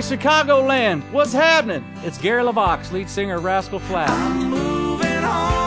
Chicagoland, what's happening? It's Gary LaVox, lead singer of Rascal Flatts. I'm moving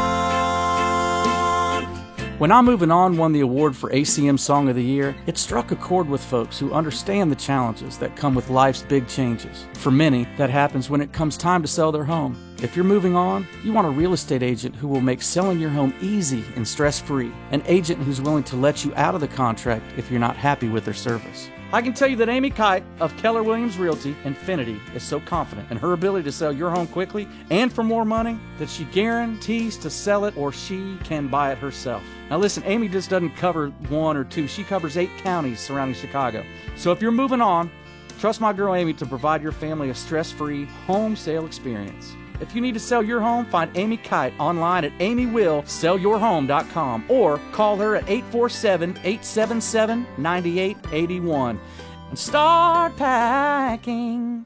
on. When I'm Moving On won the award for ACM Song of the Year, it struck a chord with folks who understand the challenges that come with life's big changes. For many, that happens when it comes time to sell their home. If you're moving on, you want a real estate agent who will make selling your home easy and stress-free. An agent who's willing to let you out of the contract if you're not happy with their service. I can tell you that Amy Kite of Keller Williams Realty Infinity is so confident in her ability to sell your home quickly and for more money that she guarantees to sell it or she can buy it herself. Now listen, Amy just doesn't cover 1 or 2. She covers 8 counties surrounding Chicago. So if you're moving on, trust my girl Amy to provide your family a stress-free home sale experience. If you need to sell your home, find Amy Kite online at amywillsellyourhome.com or call her at 847-877-9881 and start packing.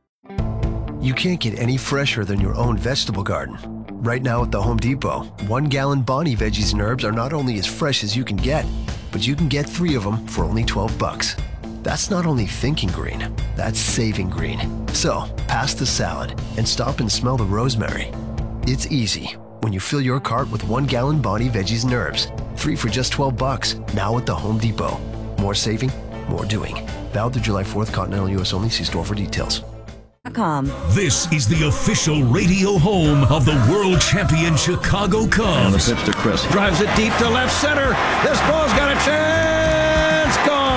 You can't get any fresher than your own vegetable garden. Right now at the Home Depot, 1 gallon Bonnie veggies and herbs are not only as fresh as you can get, but you can get 3 of them for only $12. That's not only thinking green, that's saving green. So, pass the salad and stop and smell the rosemary. It's easy when you fill your cart with 1 gallon Bonnie veggies and herbs. 3 for just $12, now at the Home Depot. More saving, more doing. Valid through July 4th, Continental U.S. only. See store for details. This is the official radio home of the world champion Chicago Cubs. And the pitch to Chris. Drives it deep to left center. This ball's got a chance.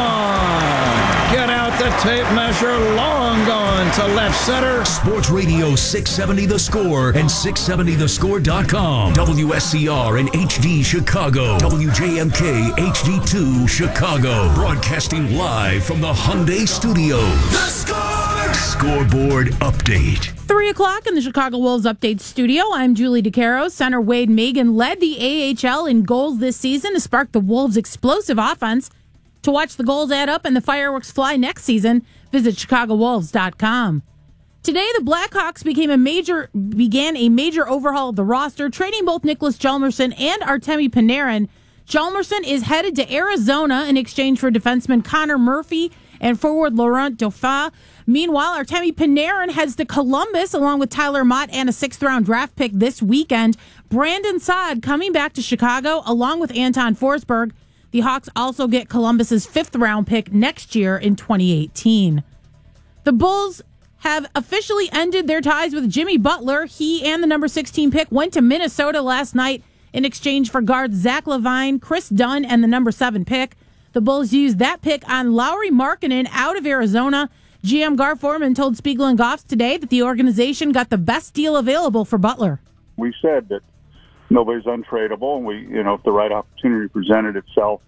Gone. Get out the tape measure. Long gone to left center. Sports Radio 670 The Score and 670thescore.com. WSCR and HD Chicago. WJMK HD2 Chicago. Broadcasting live from the Hyundai Studios. The Score! Scoreboard update. 3 o'clock in the Chicago Wolves Update studio. I'm Julie DeCaro. Center Wade Magan led the AHL in goals this season to spark the Wolves' explosive offense. To watch the goals add up and the fireworks fly next season, visit ChicagoWolves.com. Today, the Blackhawks began a major overhaul of the roster, trading both Nicholas Hjalmarsson and Artemi Panarin. Hjalmarsson is headed to Arizona in exchange for defenseman Connor Murphy and forward Laurent Dauphin. Meanwhile, Artemi Panarin heads to Columbus along with Tyler Mott and a 6th-round draft pick this weekend. Brandon Saad coming back to Chicago along with Anton Forsberg. The Hawks also get Columbus's 5th-round pick next year in 2018. The Bulls have officially ended their ties with Jimmy Butler. He and the number 16 pick went to Minnesota last night in exchange for guards Zach LaVine, Chris Dunn, and the number 7 pick. The Bulls used that pick on Lauri Markkanen out of Arizona. GM Gar Forman told Spiegel and Goffs today that the organization got the best deal available for Butler. We said that nobody's untradeable, and if the right opportunity presented itself,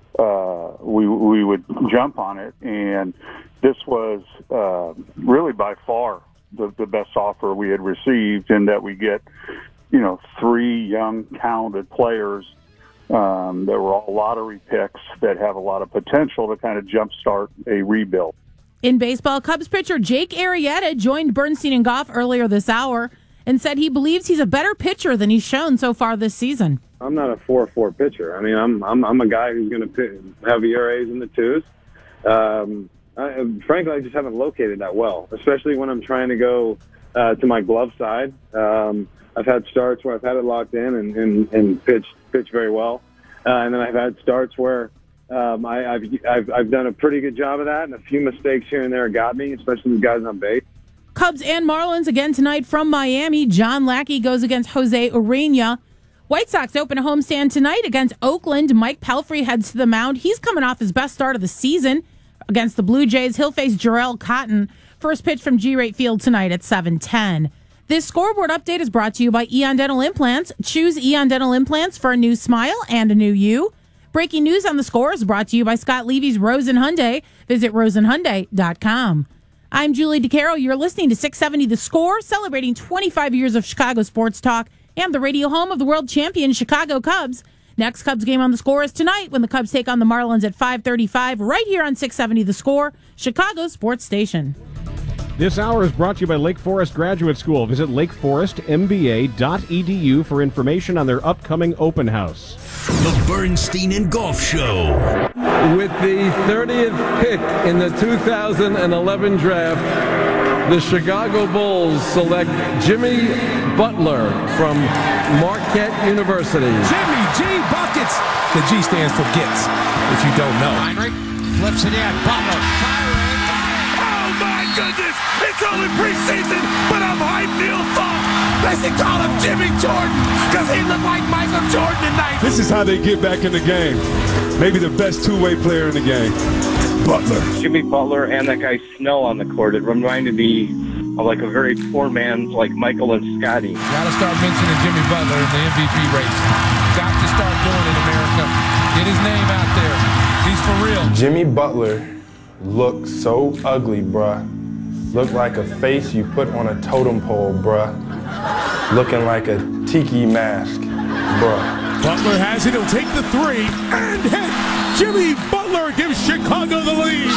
we would jump on it. And this was really by far the best offer we had received, in that we get 3 young, talented players that were all lottery picks that have a lot of potential to kind of jumpstart a rebuild. In baseball, Cubs pitcher Jake Arrieta joined Bernstein and Goff earlier this hour and said he believes he's a better pitcher than he's shown so far this season. I'm not a 4-4 pitcher. I mean, I'm a guy who's going to have ERAs in the 2s. Frankly, I just haven't located that well, especially when I'm trying to go to my glove side. I've had starts where I've had it locked in and pitch very well, and then I've had starts where I've done a pretty good job of that, and a few mistakes here and there got me, especially with guys on base. Cubs and Marlins again tonight from Miami. John Lackey goes against Jose Urena. White Sox open a homestand tonight against Oakland. Mike Pelfrey heads to the mound. He's coming off his best start of the season against the Blue Jays. He'll face Jarrell Cotton. First pitch from G-Rate Field tonight at 7:10. This scoreboard update is brought to you by Eon Dental Implants. Choose Eon Dental Implants for a new smile and a new you. Breaking news on the Score is brought to you by Scott Levy's Rosen Hyundai. Visit rosenhyundai.com. I'm Julie DeCaro. You're listening to 670 The Score, celebrating 25 years of Chicago sports talk and the radio home of the world champion Chicago Cubs. Next Cubs game on The Score is tonight when the Cubs take on the Marlins at 5:35 right here on 670 The Score, Chicago sports station. This hour is brought to you by Lake Forest Graduate School. Visit lakeforestmba.edu for information on their upcoming open house. The Bernstein and Goff Show. With the 30th pick in the 2011 draft, the Chicago Bulls select Jimmy Butler from Marquette University. Jimmy G. Buckets. The G stands for gets, if you don't know. Heinrich flips it in. Butler firing. Oh, my goodness. It's only preseason, but I'm hyped Neil Thought. They should call him Jimmy Jordan because he looked like Michael Jordan tonight. This is how they get back in the game. Maybe the best two-way player in the game. Butler. Jimmy Butler and that guy Snell on the court. It reminded me of like a very poor man's like Michael and Scotty. Got to start mentioning Jimmy Butler in the MVP race. Got to start doing it, America. Get his name out there. He's for real. Jimmy Butler looked so ugly, bruh. Looked like a face you put on a totem pole, bruh. Looking like a tiki mask, bruh. Butler has it. He'll take the three and hit. Jimmy Butler gives Chicago the lead.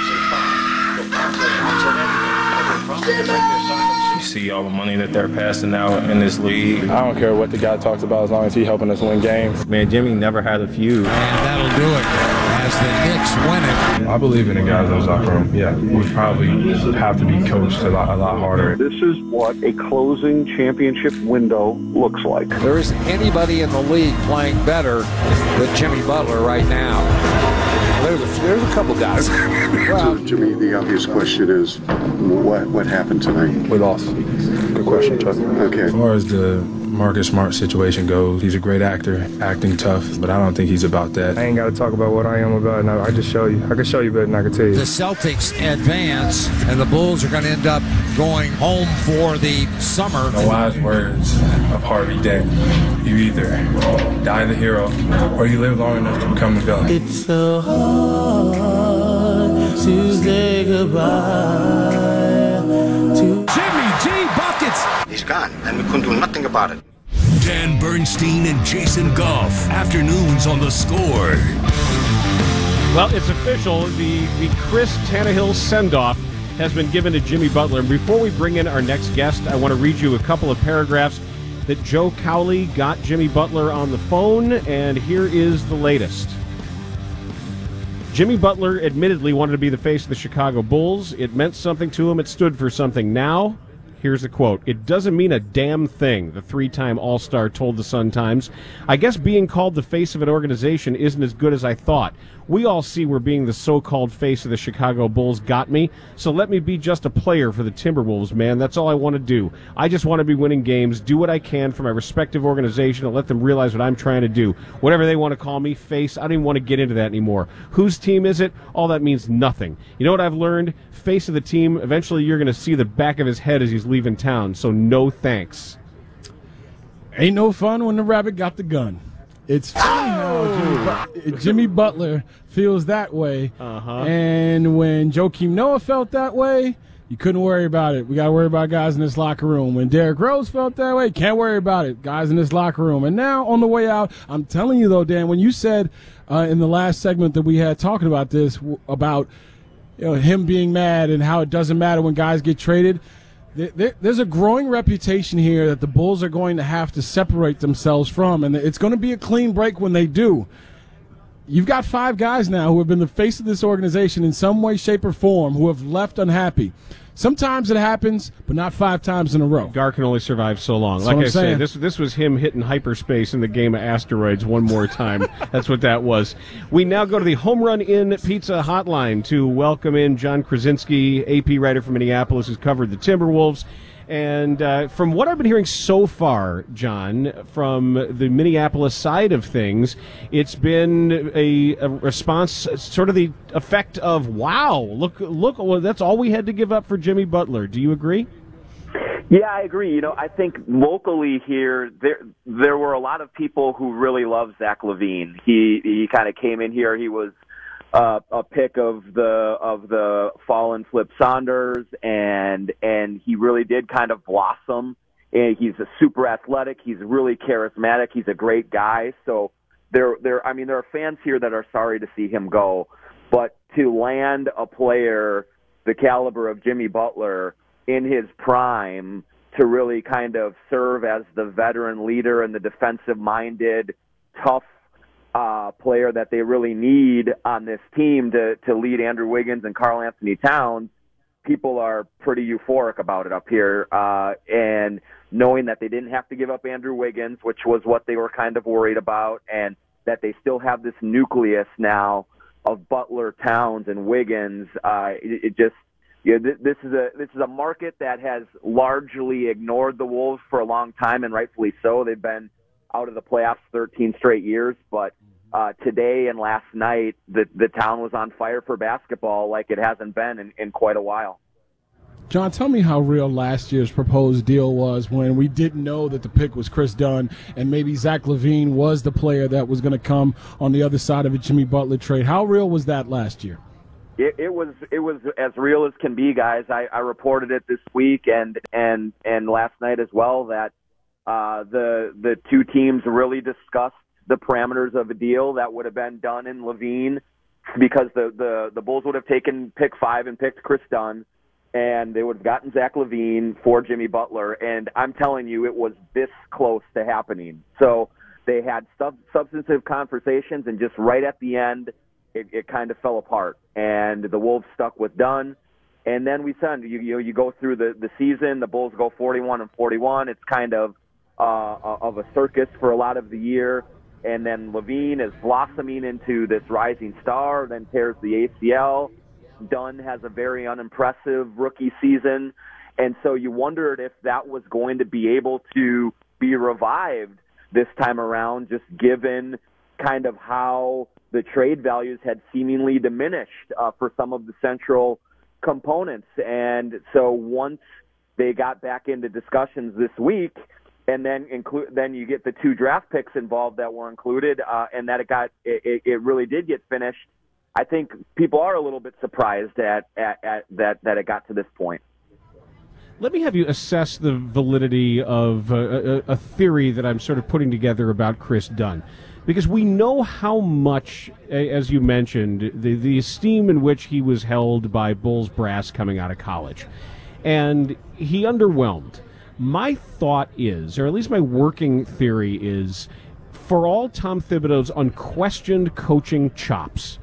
You see all the money that they're passing out in this league. I don't care what the guy talks about as long as he's helping us win games. Man, Jimmy never had a feud. And that'll do it as the Knicks win it. I believe in the guys in the locker room. Yeah, we probably have to be coached a lot harder. This is what a closing championship window looks like. There isn't anybody in the league playing better than Jimmy Butler right now. There's a couple guys. So, Jimmy, the obvious question is, what happened tonight? We lost. Good question, Chuck. Okay. As far as the Marcus Smart situation goes, he's a great actor, acting tough, but I don't think he's about that. I ain't got to talk about what I am about. No, I just show you. I can show you better than I can tell you. The Celtics advance, and the Bulls are going to end up going home for the summer. The wise words of Harvey Dent. You either die the hero, or you live long enough to become the villain. It's so hard to say goodbye to Jimmy G. Buckets. He's gone, and we couldn't do nothing about it. Dan Bernstein and Jason Goff. Afternoons on The Score. Well, it's official. The Chris Tannehill send-off has been given to Jimmy Butler. And before we bring in our next guest, I want to read you a couple of paragraphs that Joe Cowley got Jimmy Butler on the phone, and here is the latest. Jimmy Butler admittedly wanted to be the face of the Chicago Bulls. It meant something to him. It stood for something. Now, here's the quote. It doesn't mean a damn thing, the three-time All-Star told the Sun-Times. I guess being called the face of an organization isn't as good as I thought. We all see where being the so-called face of the Chicago Bulls got me, so let me be just a player for the Timberwolves, man. That's all I want to do. I just want to be winning games, do what I can for my respective organization, and let them realize what I'm trying to do. Whatever they want to call me, face, I don't even want to get into that anymore. Whose team is it? All that means nothing. You know what I've learned? Face of the team, eventually you're going to see the back of his head as he's leaving town, so no thanks. Ain't no fun when the rabbit got the gun. It's funny how Jimmy Butler feels that way. And when Joakim Noah felt that way, you couldn't worry about it. We got to worry about guys in this locker room. When Derrick Rose felt that way, can't worry about it. Guys in this locker room. And now on the way out, I'm telling you, though, Dan, when you said in the last segment that we had talking about this, about him being mad and how it doesn't matter when guys get traded, there's a growing reputation here that the Bulls are going to have to separate themselves from, and it's going to be a clean break when they do. You've got 5 guys now who have been the face of this organization in some way, shape, or form who have left unhappy. Sometimes it happens, but not 5 times in a row. Gar can only survive so long. Like I say, this was him hitting hyperspace in the game of asteroids one more time. That's what that was. We now go to the Home Run Inn Pizza Hotline to welcome in John Krasinski, AP writer from Minneapolis, who's covered the Timberwolves. And from what I've been hearing so far, John, from the Minneapolis side of things, it's been a response, sort of the effect of, wow, look, well, that's all we had to give up for Jimmy Butler. Do you agree? Yeah, I agree. I think locally here, there were a lot of people who really love Zach LaVine. He kind of came in here. He was a pick of the fallen Flip Saunders, and he really did kind of blossom. And he's a super athletic. He's really charismatic. He's a great guy. So there are fans here that are sorry to see him go, but to land a player the caliber of Jimmy Butler in his prime to really kind of serve as the veteran leader and the defensive-minded, tough player that they really need on this team to lead Andrew Wiggins and Karl Anthony Towns, people are pretty euphoric about it up here. And knowing that they didn't have to give up Andrew Wiggins, which was what they were kind of worried about, and that they still have this nucleus now of Butler, Towns, and Wiggins, this is a market that has largely ignored the Wolves for a long time, and rightfully so. They've been out of the playoffs 13 straight years, but today and last night, the town was on fire for basketball like it hasn't been in quite a while. John, tell me how real last year's proposed deal was when we didn't know that the pick was Chris Dunn and maybe Zach LaVine was the player that was going to come on the other side of a Jimmy Butler trade. How real was that last year? It was as real as can be, guys. I reported it this week and last night as well that the two teams really discussed the parameters of a deal that would have been Dunn and LaVine, because the Bulls would have taken pick 5 and picked Chris Dunn, and they would have gotten Zach LaVine for Jimmy Butler. And I'm telling you, it was this close to happening. So they had substantive conversations, and just right at the end, it kind of fell apart. And the Wolves stuck with Dunn. And then we said, you go through the season, the Bulls go 41-41. It's kind of a circus for a lot of the year. And then LaVine is blossoming into this rising star, then tears the ACL. Dunn has a very unimpressive rookie season. And so you wondered if that was going to be able to be revived this time around, just given kind of how the trade values had seemingly diminished for some of the central components. And so once they got back into discussions this week, and then you get the 2 draft picks involved that were included, and that it really did get finished. I think people are a little bit surprised at that it got to this point. Let me have you assess the validity of a theory that I'm sort of putting together about Chris Dunn. Because we know how much, as you mentioned, the esteem in which he was held by Bulls brass coming out of college. And he underwhelmed. My thought is, or at least my working theory is, for all Tom Thibodeau's unquestioned coaching chops,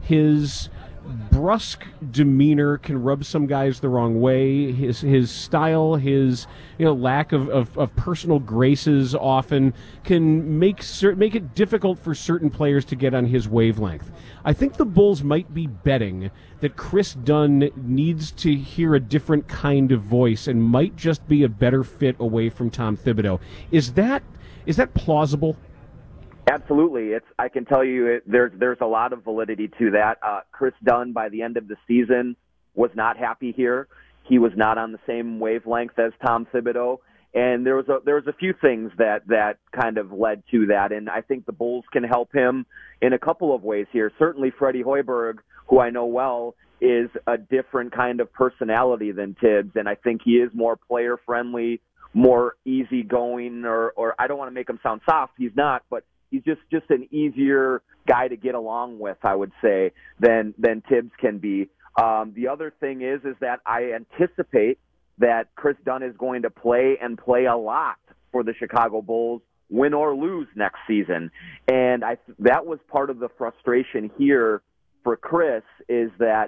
his brusque demeanor can rub some guys the wrong way. His style, his lack of personal graces often can make it difficult for certain players to get on his wavelength. I think the Bulls might be betting that Chris Dunn needs to hear a different kind of voice and might just be a better fit away from Tom Thibodeau. Is that plausible? Absolutely. I can tell you there's a lot of validity to that. Chris Dunn, by the end of the season, was not happy here. He was not on the same wavelength as Tom Thibodeau. And there was a few things that kind of led to that. And I think the Bulls can help him in a couple of ways here. Certainly Freddie Hoiberg, who I know well, is a different kind of personality than Tibbs. And I think he is more player-friendly, more easygoing, or I don't want to make him sound soft. He's not, but he's just an easier guy to get along with, I would say, than Tibbs can be. The other thing is that I anticipate that Chris Dunn is going to play a lot for the Chicago Bulls, win or lose next season. And that was part of the frustration here for Chris, is that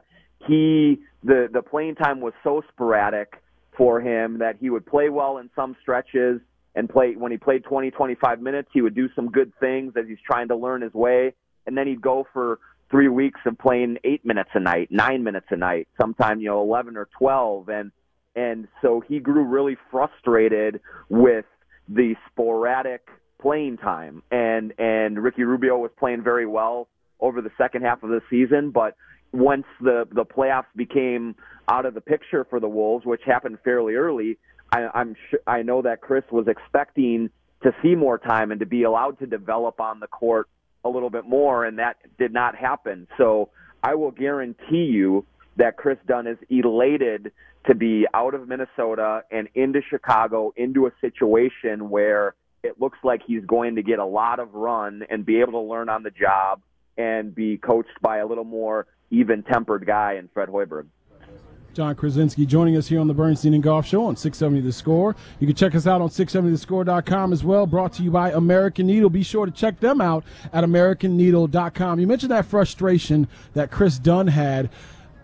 the playing time was so sporadic for him that he would play well in some stretches, and when he played 20, 25 minutes, he would do some good things as he's trying to learn his way. And then he'd go for 3 weeks of playing 8 minutes a night, 9 minutes a night, sometimes 11 or 12. And so he grew really frustrated with the sporadic playing time. And Ricky Rubio was playing very well over the second half of the season, but once the playoffs became out of the picture for the Wolves, which happened fairly early, I know that Chris was expecting to see more time and to be allowed to develop on the court a little bit more, and that did not happen. So I will guarantee you that Chris Dunn is elated to be out of Minnesota and into Chicago, into a situation where it looks like he's going to get a lot of run and be able to learn on the job and be coached by a little more even-tempered guy in Fred Hoiberg. John Krasinski joining us here on the Bernstein and Golf Show on 670 The Score. You can check us out on 670thescore.com as well, brought to you by American Needle. Be sure to check them out at americanneedle.com. You mentioned that frustration that Chris Dunn had.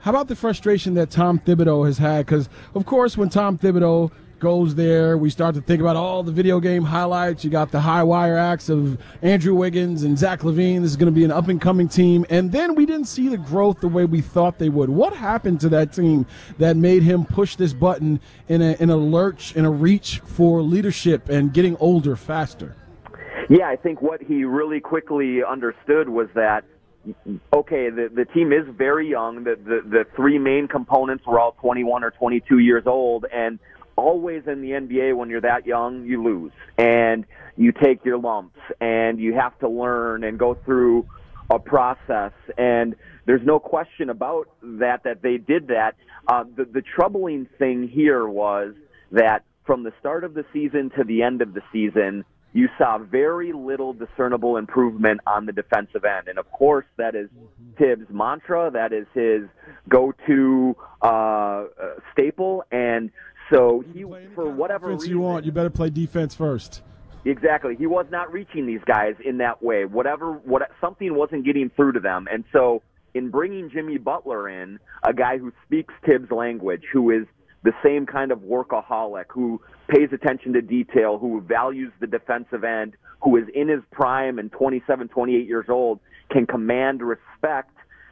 How about the frustration that Tom Thibodeau has had? Because, of course, when Tom Thibodeau goes there, we start to think about all the video game highlights. You got the high wire acts of Andrew Wiggins and Zach LaVine. This is going to be an up-and-coming team. And then we didn't see the growth the way we thought they would. What happened to that team that made him push this button in a lurch, in a reach for leadership and getting older faster? Yeah, I think what he really quickly understood was that, okay, the team is very young. The three main components were all 21 or 22 years old, and always in the NBA when you're that young, you lose, and you take your lumps, and you have to learn and go through a process, and there's no question about that they did that. The troubling thing here was that from the start of the season to the end of the season, you saw very little discernible improvement on the defensive end. And, of course, that is Tibbs' mantra. That is his go-to staple. And so he, for whatever reason, you want, you better play defense first. Exactly. He was not reaching these guys in that way. Something wasn't getting through to them. And so in bringing Jimmy Butler in, a guy who speaks Tibbs' language, who is the same kind of workaholic, who pays attention to detail, who values the defensive end, who is in his prime and 27, 28 years old, can command respect,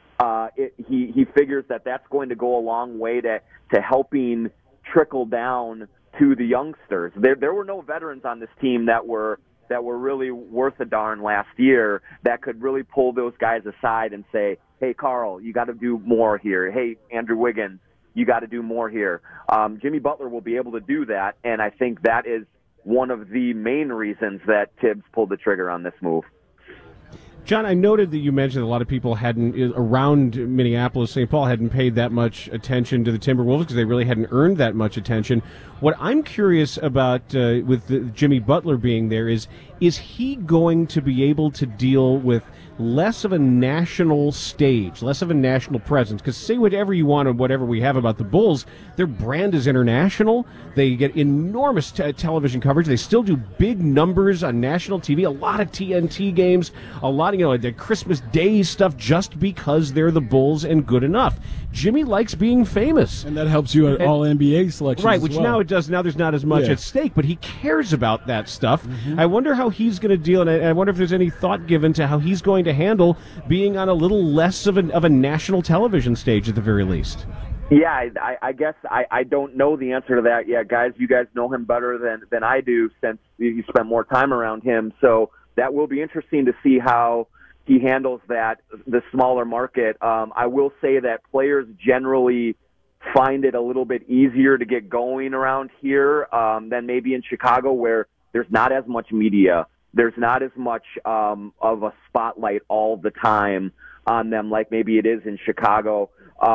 he figures that that's going to go a long way to helping trickle down to the youngsters. There were no veterans on this team that were really worth a darn last year that could really pull those guys aside and say, hey, Carl, you got to do more here. Hey, Andrew Wiggins, you got to do more here. Jimmy Butler will be able to do that, and I think that is one of the main reasons that Tibbs pulled the trigger on this move. John, I noted that you mentioned a lot of people around Minneapolis, St. Paul, hadn't paid that much attention to the Timberwolves because they really hadn't earned that much attention. What I'm curious about with Jimmy Butler being there is he going to be able to deal with less of a national stage, less of a national presence? Because say whatever you want or whatever we have about the Bulls, their brand is international. They get enormous television coverage. They still do big numbers on national TV, a lot of TNT games, a lot of, the Christmas Day stuff just because they're the Bulls and good enough. Jimmy likes being famous. And that helps you at all NBA selections. Right, which as well. Now it does. Now there's not as much at stake, but he cares about that stuff. Mm-hmm. I wonder how he's going to deal, and I wonder if there's any thought given to how he's going to handle being on a little less of a national television stage at the very least. Yeah, I guess I don't know the answer to that yet, guys. You guys know him better than I do since you spent more time around him. So that will be interesting to see how he handles that, the smaller market. I will say that players generally find it a little bit easier to get going around here than maybe in Chicago, where there's not as much media. There's not as much of a spotlight all the time on them like maybe it is in Chicago.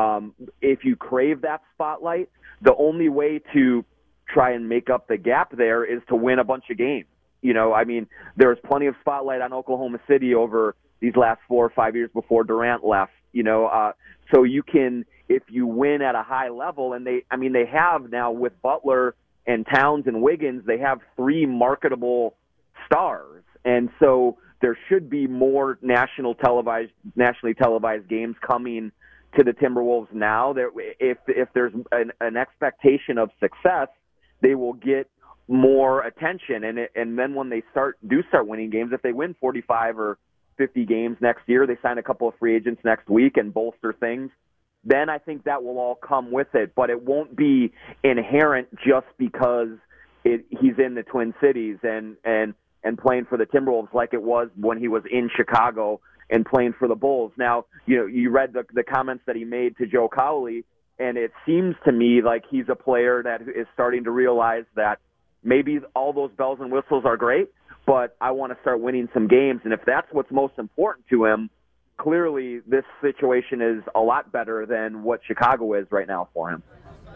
If you crave that spotlight, the only way to try and make up the gap there is to win a bunch of games. There's plenty of spotlight on Oklahoma City over these last 4 or 5 years before Durant left, so you can, if you win at a high level, and they have now with Butler and Towns and Wiggins, they have 3 marketable stars. And so there should be more nationally televised games coming to the Timberwolves now. If there's an expectation of success, they will get more attention. And then when they start winning games, if they win 45 or 50 games next year, they sign a couple of free agents next week and bolster things, then I think that will all come with it. But it won't be inherent just because he's in the Twin Cities and playing for the Timberwolves like it was when he was in Chicago and playing for the Bulls. Now, you read the comments that he made to Joe Cowley, and it seems to me like he's a player that is starting to realize that maybe all those bells and whistles are great, but I want to start winning some games. And if that's what's most important to him, clearly this situation is a lot better than what Chicago is right now for him.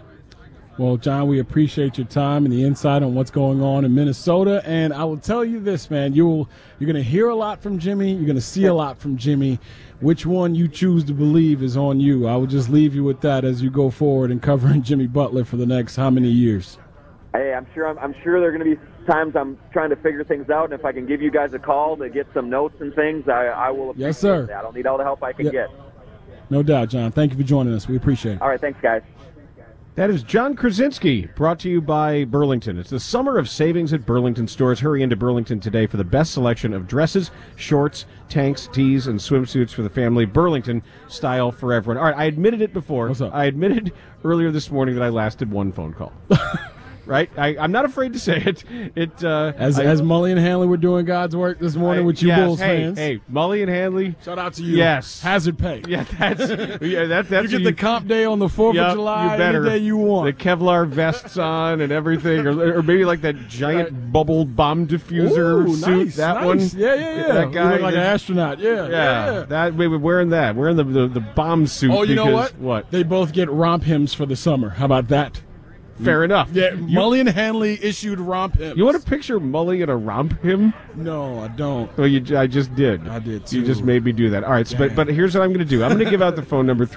Well, John, we appreciate your time and the insight on what's going on in Minnesota. And I will tell you this, man, you're going to hear a lot from Jimmy. You're going to see a lot from Jimmy. Which one you choose to believe is on you. I will just leave you with that as you go forward and covering Jimmy Butler for the next how many years? Hey, I'm sure there are going to be times I'm trying to figure things out, and if I can give you guys a call to get some notes and things, I will appreciate that. I'll need all the help I can get. No doubt, John. Thank you for joining us. We appreciate it. All right, thanks, guys. That is John Krasinski, brought to you by Burlington. It's the summer of savings at Burlington stores. Hurry into Burlington today for the best selection of dresses, shorts, tanks, tees, and swimsuits for the family. Burlington, style for everyone. All right, I admitted it before. What's up? I admitted earlier this morning that I lasted one phone call. Right? I'm not afraid to say it. As Mully and Hanley were doing God's work this morning with you Bulls fans. Hey, Mully and Hanley. Shout out to you. Yes. Hazard pay. Yeah, that's you get the comp day on the 4th of July any day you want. The Kevlar vests on and everything, or maybe like that giant bubble bomb diffuser suit. Nice, that nice. one. Yeah. That guy you look like an astronaut. Yeah. That we were wearing that. Wearing the bomb suit. Oh, you know because, what? They both get romp hymns for the summer. How about that? Fair enough. Yeah, Mully and Hanley issued romp hymns. You want to picture Mully in a romp hymn? No, I don't. Well, I just did. I did, too. You just made me do that. All right, so, but here's what I'm going to do. I'm going to give out the phone number,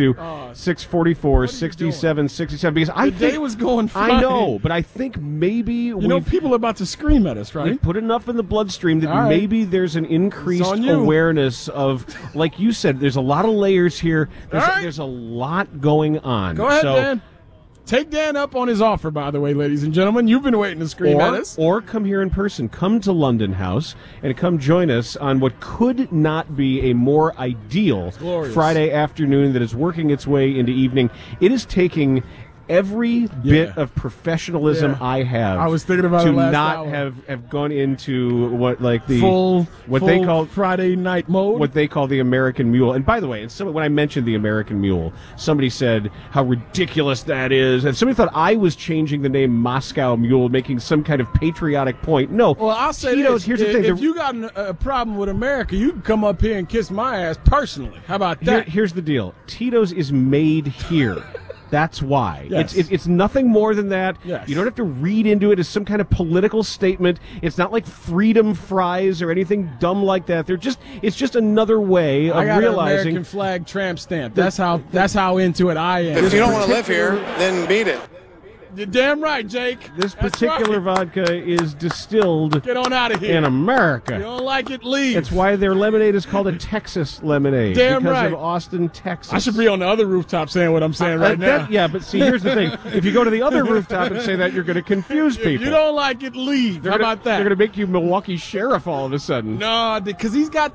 312-644-6767, because I think... The day was going fine. I know, but I think maybe... people are about to scream at us, right? We've put enough in the bloodstream that maybe there's an increased awareness of, like you said, there's a lot of layers here. There's a lot going on. Go ahead, Dan. Take Dan up on his offer, by the way, ladies and gentlemen. You've been waiting to scream at us. Or come here in person. Come to London House and come join us on what could not be a more ideal Friday afternoon that is working its way into evening. It is taking every bit of professionalism I have. I was thinking about to it last not hour. have gone into what like the full they call Friday night mode. What they call the American Mule. And by the way, when I mentioned the American Mule, somebody said how ridiculous that is, and somebody thought I was changing the name Moscow Mule, making some kind of patriotic point. No. Well, I'll say Tito's, this: here's the thing. If you got a problem with America, you can come up here and kiss my ass personally. How about that? Here's the deal: Tito's is made here. That's why. Yes. It's nothing more than that. Yes. You don't have to read into it as some kind of political statement. It's not like freedom fries or anything dumb like that. It's just another way of I got realizing an American flag tramp stamp. That's how into it I am. If you don't want to live here, then beat it. You're damn right, Jake. This particular vodka is distilled Get on out of here. in America. You don't like it, leave. It's why their lemonade is called a Texas lemonade. Damn because right. of Austin, Texas. I should be on the other rooftop saying what I'm saying right now. But see, here's the thing. If you go to the other rooftop and say that, you're going to confuse people. If you don't like it, leave. How about that? They're going to make you Milwaukee Sheriff all of a sudden. No, because he's got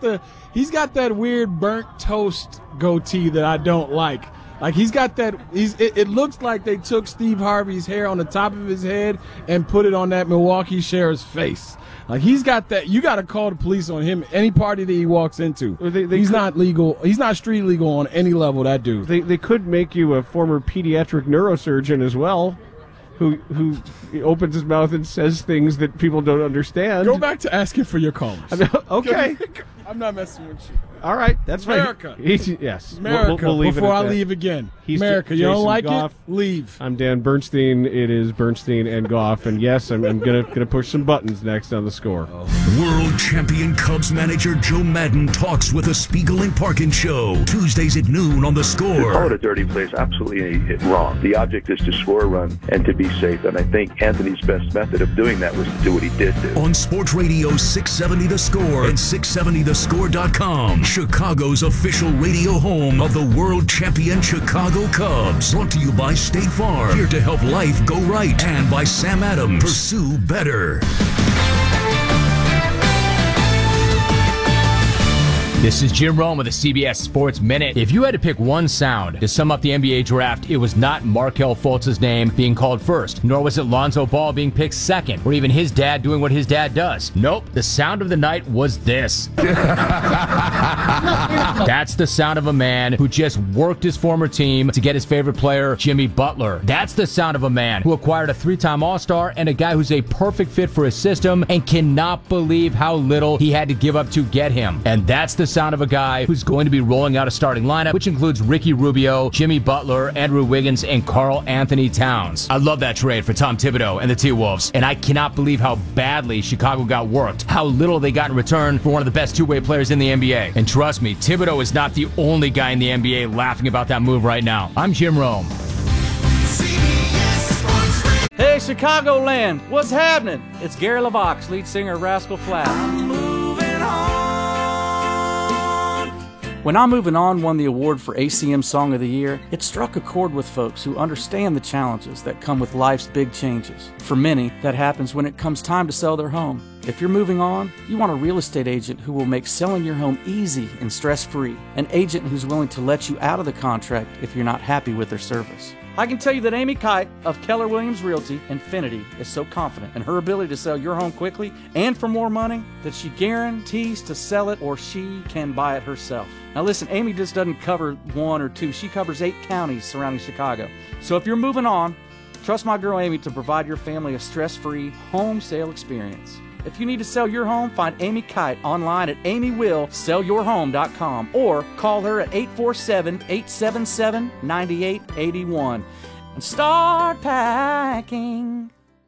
that weird burnt toast goatee that I don't like. Like he's got that. It looks like they took Steve Harvey's hair on the top of his head and put it on that Milwaukee Sheriff's face. Like he's got that. You got to call the police on him. Any party that he walks into, he's not legal. He's not street legal on any level. That dude. They could make you a former pediatric neurosurgeon as well, who opens his mouth and says things that people don't understand. Go back to asking for your callers. Okay. I'm not messing with you. All right, that's America. Right. Yes, America. We'll leave before it at I that. leave again. He's America. You Jason don't like Goff. it? Leave. I'm Dan Bernstein. It is Bernstein and Goff, and yes, I'm gonna push some buttons next on the Score. World champion Cubs manager Joe Madden talks with the Spiegel and Parkin Show Tuesdays at noon on the To Score. call it a dirty play is absolutely wrong. The object is to score a run and to be safe, and I think Anthony's best method of doing that was to do what he did do. On Sports Radio 670 The Score and 670thescore.com, Chicago's official radio home of the world champion Chicago Cubs. Brought to you by State Farm, here to help life go right, and by Sam Adams, Pursue Better. This is Jim Rome with the CBS Sports Minute. If you had to pick one sound to sum up the NBA draft, it was not Markelle Fultz's name being called first, nor was it Lonzo Ball being picked second, or even his dad doing what his dad does. Nope, the sound of the night was this. That's the sound of a man who just worked his former team to get his favorite player, Jimmy Butler. That's the sound of a man who acquired a three-time All-Star and a guy who's a perfect fit for his system and cannot believe how little he had to give up to get him. And that's the sound of a guy who's going to be rolling out a starting lineup, which includes Ricky Rubio, Jimmy Butler, Andrew Wiggins, and Karl Anthony Towns. I love that trade for Tom Thibodeau and the T-Wolves, and I cannot believe how badly Chicago got worked, how little they got in return for one of the best two-way players in the NBA. And trust me, Thibodeau is not the only guy in the NBA laughing about that move right now. I'm Jim Rome. Hey, Chicagoland, what's happening? It's Gary LaVox, lead singer of Rascal Flatts. When I'm Moving On won the award for ACM Song of the Year, it struck a chord with folks who understand the challenges that come with life's big changes. For many, that happens when it comes time to sell their home. If you're moving on, you want a real estate agent who will make selling your home easy and stress-free. An agent who's willing to let you out of the contract if you're not happy with their service. I can tell you that Amy Kite of Keller Williams Realty Infinity is so confident in her ability to sell your home quickly and for more money that she guarantees to sell it or she can buy it herself. Now listen, Amy just doesn't cover 1 or 2. She covers 8 counties surrounding Chicago. So if you're moving on, trust my girl Amy to provide your family a stress-free home sale experience. If you need to sell your home, find Amy Kite online at amywillsellyourhome.com or call her at 847-877-9881 and start packing.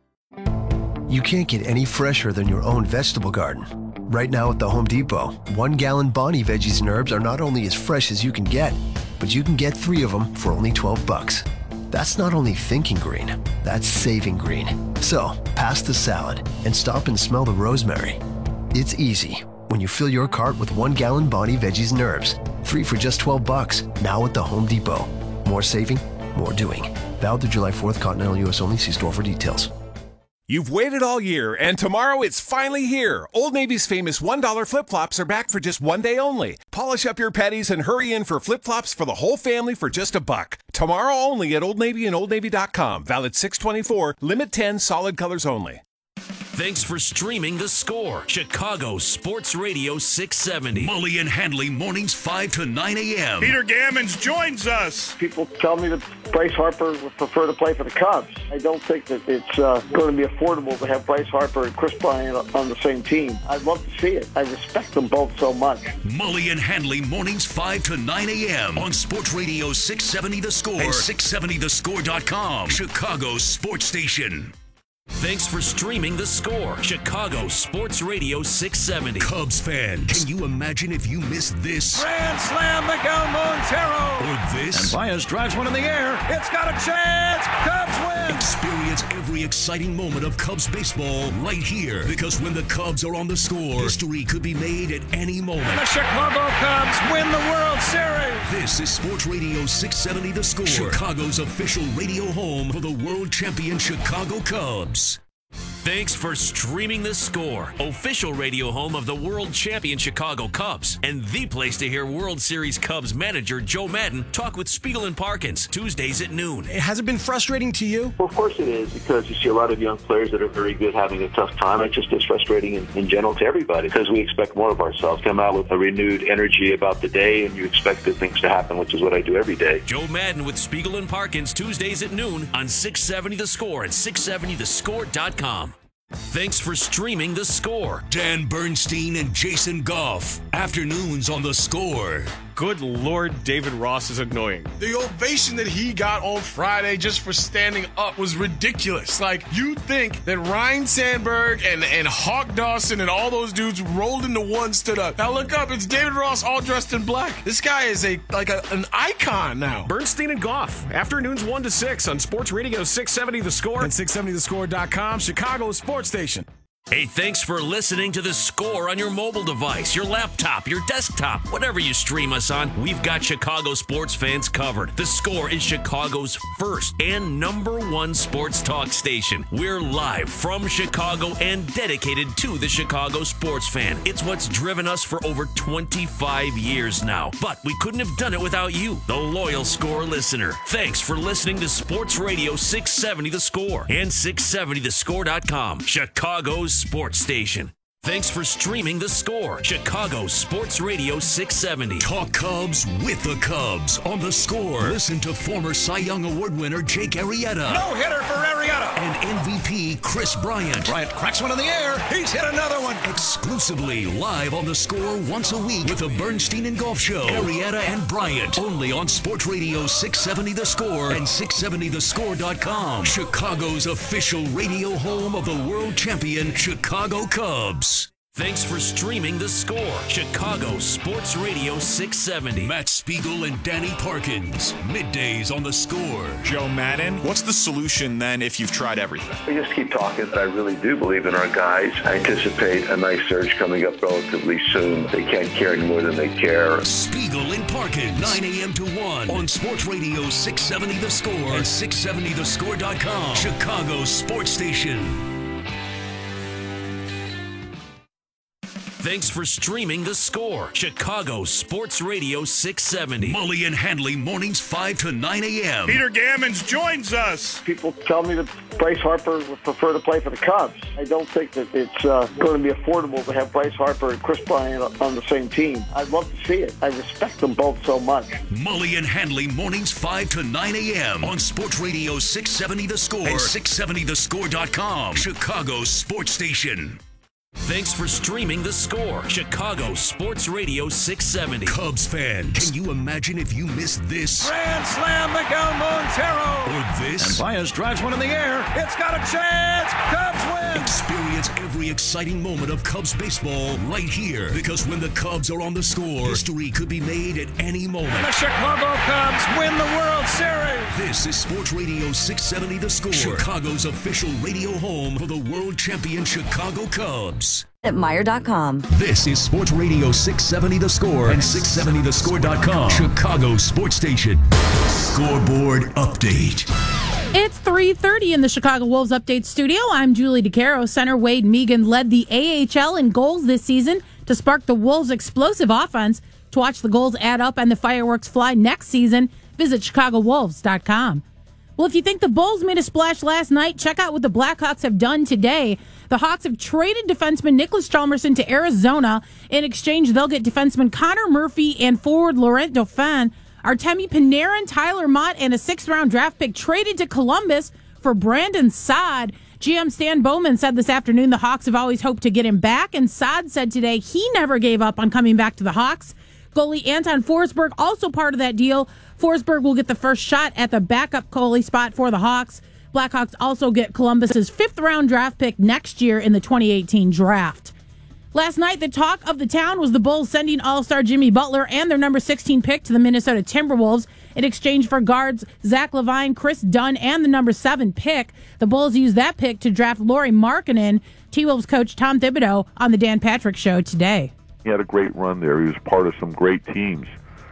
You can't get any fresher than your own vegetable garden. Right now at the Home Depot, 1 gallon Bonnie veggies and herbs are not only as fresh as you can get, but you can get 3 of them for only $12. That's not only thinking green, that's saving green. So, pass the salad and stop and smell the rosemary. It's easy when you fill your cart with 1 gallon Bonnie veggies and herbs. 3 for just $12, now at the Home Depot. More saving, more doing. Valid through July 4th, Continental US only. See store for details. You've waited all year, and tomorrow it's finally here. Old Navy's famous $1 flip-flops are back for just 1 day only. Polish up your petties and hurry in for flip-flops for the whole family for just $1. Tomorrow only at Old Navy and OldNavy.com. Valid 6/24, limit 10, solid colors only. Thanks for streaming The Score, Chicago Sports Radio 670. Mully and Handley mornings 5 to 9 a.m. Peter Gammons joins us. People tell me that Bryce Harper would prefer to play for the Cubs. I don't think that it's going to be affordable to have Bryce Harper and Chris Bryant on the same team. I'd love to see it. I respect them both so much. Mully and Handley mornings 5 to 9 a.m. on Sports Radio 670 The Score and 670thescore.com. Chicago Sports Station. Thanks for streaming The Score, Chicago Sports Radio 670. Cubs fan, can you imagine if you missed this? Grand slam, Miguel Montero. Or this? And Baez drives one in the air. It's got a chance. Cubs win. Experience every exciting moment of Cubs baseball right here. Because when the Cubs are on The Score, history could be made at any moment. And the Chicago Cubs win the World Series. This is Sports Radio 670 The Score, Chicago's official radio home for the world champion Chicago Cubs. Thanks for streaming The Score, official radio home of the world champion Chicago Cubs, and the place to hear World Series Cubs manager Joe Maddon talk with Spiegel and Parkins, Tuesdays at noon. Has it been frustrating to you? Well, of course it is, because you see a lot of young players that are very good having a tough time. It just is frustrating in general to everybody, because we expect more of ourselves. Come out with a renewed energy about the day, and you expect good things to happen, which is what I do every day. Joe Maddon with Spiegel and Parkins, Tuesdays at noon on 670 The Score and 670thescore.com. Thanks for streaming The Score. Dan Bernstein and Jason Goff. Afternoons on The Score. Good Lord, David Ross is annoying. The ovation that he got on Friday just for standing up was ridiculous. Like, you think that Ryan Sandberg and Hawk Dawson and all those dudes rolled into one, stood up. Now look up, it's David Ross all dressed in black. This guy is an icon now. Bernstein and Goff. Afternoons 1 to 6 on Sports Radio 670 The Score and 670thescore.com, Chicago's sports station. Hey, thanks for listening to The Score on your mobile device, your laptop, your desktop, whatever you stream us on. We've got Chicago sports fans covered. The Score is Chicago's first and #1 sports talk station. We're live from Chicago and dedicated to the Chicago sports fan. It's what's driven us for over 25 years now. But we couldn't have done it without you, the loyal Score listener. Thanks for listening to Sports Radio 670 The Score and 670thescore.com, Chicago's sports station. Thanks for streaming The Score, Chicago Sports Radio 670. Talk Cubs with the Cubs on The Score. Listen to former Cy Young Award winner Jake Arrieta. No-hitter for Arrieta. And MVP Chris Bryant. Bryant cracks one in the air. He's hit another one. Exclusively live on The Score once a week with the Bernstein and Golf Show. Arrieta and Bryant. Only on Sports Radio 670 The Score and 670thescore.com. Chicago's official radio home of the world champion Chicago Cubs. Thanks for streaming The Score, Chicago Sports Radio 670. Matt Spiegel and Danny Parkins, middays on The Score. Joe Madden, what's the solution then if you've tried everything? We just keep talking. I really do believe in our guys. I anticipate a nice surge coming up relatively soon. They can't care any more than they care. Spiegel and Parkins, 9 a.m. to 1 on Sports Radio 670 The Score and 670thescore.com, Chicago's sports station. Thanks for streaming The Score, Chicago Sports Radio 670. Mully and Handley, mornings 5 to 9 a.m. Peter Gammons joins us. People tell me that Bryce Harper would prefer to play for the Cubs. I don't think that it's going to be affordable to have Bryce Harper and Chris Bryant on the same team. I'd love to see it. I respect them both so much. Mully and Handley, mornings 5 to 9 a.m. on Sports Radio 670 The Score and 670thescore.com, Chicago's sports station. Thanks for streaming The Score, Chicago Sports Radio 670. Cubs fan, can you imagine if you missed this? Grand slam, Miguel Montero. Or this? And Baez drives one in the air. It's got a chance. Cubs win. Experience every exciting moment of Cubs baseball right here. Because when the Cubs are on The Score, history could be made at any moment. And the Chicago Cubs win the World Series. This is Sports Radio 670 The Score, Chicago's official radio home for the world champion Chicago Cubs. At Meijer.com. This is Sports Radio 670 The Score and 670thescore.com, Chicago sports station. Scoreboard update. It's 3:30 in the Chicago Wolves Update studio. I'm Julie DeCaro. Center Wade Megan led the AHL in goals this season to spark the Wolves' explosive offense. To watch the goals add up and the fireworks fly next season, visit ChicagoWolves.com. Well, if you think the Bulls made a splash last night, check out what the Blackhawks have done today. The Hawks have traded defenseman Nicholas Chalmerson to Arizona. In exchange, they'll get defenseman Connor Murphy and forward Laurent Dauphin. Artemi Panarin, Tyler Mott, and a 6th-round draft pick traded to Columbus for Brandon Saad. GM Stan Bowman said this afternoon the Hawks have always hoped to get him back, and Saad said today he never gave up on coming back to the Hawks. Goalie Anton Forsberg also part of that deal. Forsberg will get the first shot at the backup goalie spot for the Hawks. Blackhawks also get Columbus's 5th-round draft pick next year in the 2018 draft. Last night, the talk of the town was the Bulls sending All-Star Jimmy Butler and their number 16 pick to the Minnesota Timberwolves in exchange for guards Zach LaVine, Chris Dunn, and the number 7 pick. The Bulls used that pick to draft Lauri Markkanen. T-Wolves coach Tom Thibodeau on the Dan Patrick Show today. He had a great run there. He was part of some great teams.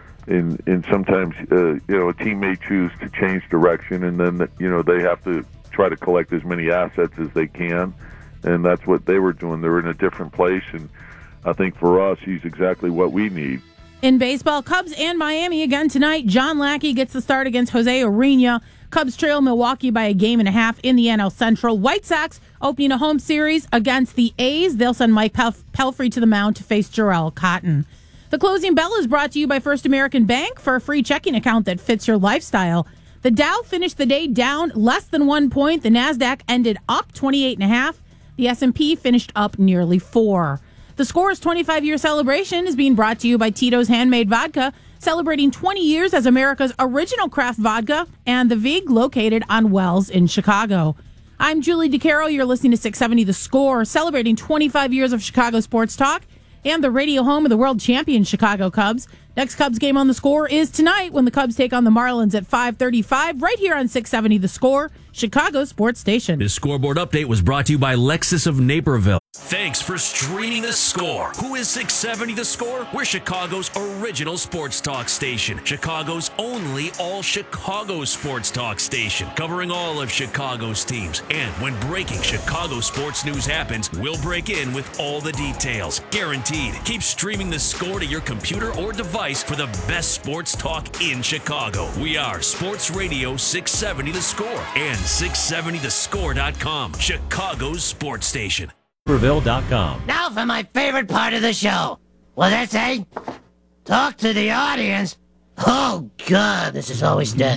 And sometimes, a team may choose to change direction, and then, they have to try to collect as many assets as they can. And that's what they were doing. They were in a different place, and I think for us, he's exactly what we need. In baseball, Cubs and Miami again tonight. John Lackey gets the start against Jose Urena. Cubs trail Milwaukee by a 1.5 in the NL Central. White Sox opening a home series against the A's. They'll send Mike Pelfrey to the mound to face Jarrell Cotton. The closing bell is brought to you by First American Bank for a free checking account that fits your lifestyle. The Dow finished the day down less than 1 point. The NASDAQ ended up 28.5. The S&P finished up nearly 4. The Score's 25-year celebration is being brought to you by Tito's Handmade Vodka, celebrating 20 years as America's original craft vodka, and the Vig, located on Wells in Chicago. I'm Julie DeCaro. You're listening to 670 The Score, celebrating 25 years of Chicago sports talk and the radio home of the world champion Chicago Cubs. Next Cubs game on The Score is tonight when the Cubs take on the Marlins at 5:35, right here on 670 The Score, Chicago sports station. This scoreboard update was brought to you by Lexus of Naperville. Thanks for streaming The Score. Who is 670 The Score? We're Chicago's original sports talk station. Chicago's only all-Chicago sports talk station. Covering all of Chicago's teams. And when breaking Chicago sports news happens, we'll break in with all the details. Guaranteed. Keep streaming The Score to your computer or device for the best sports talk in Chicago. We are Sports Radio 670 The Score and 670thescore.com, Chicago's sports station. Naperville.com. Now for my favorite part of the show. What's that say? Talk to the audience. Oh, God, this is always dead.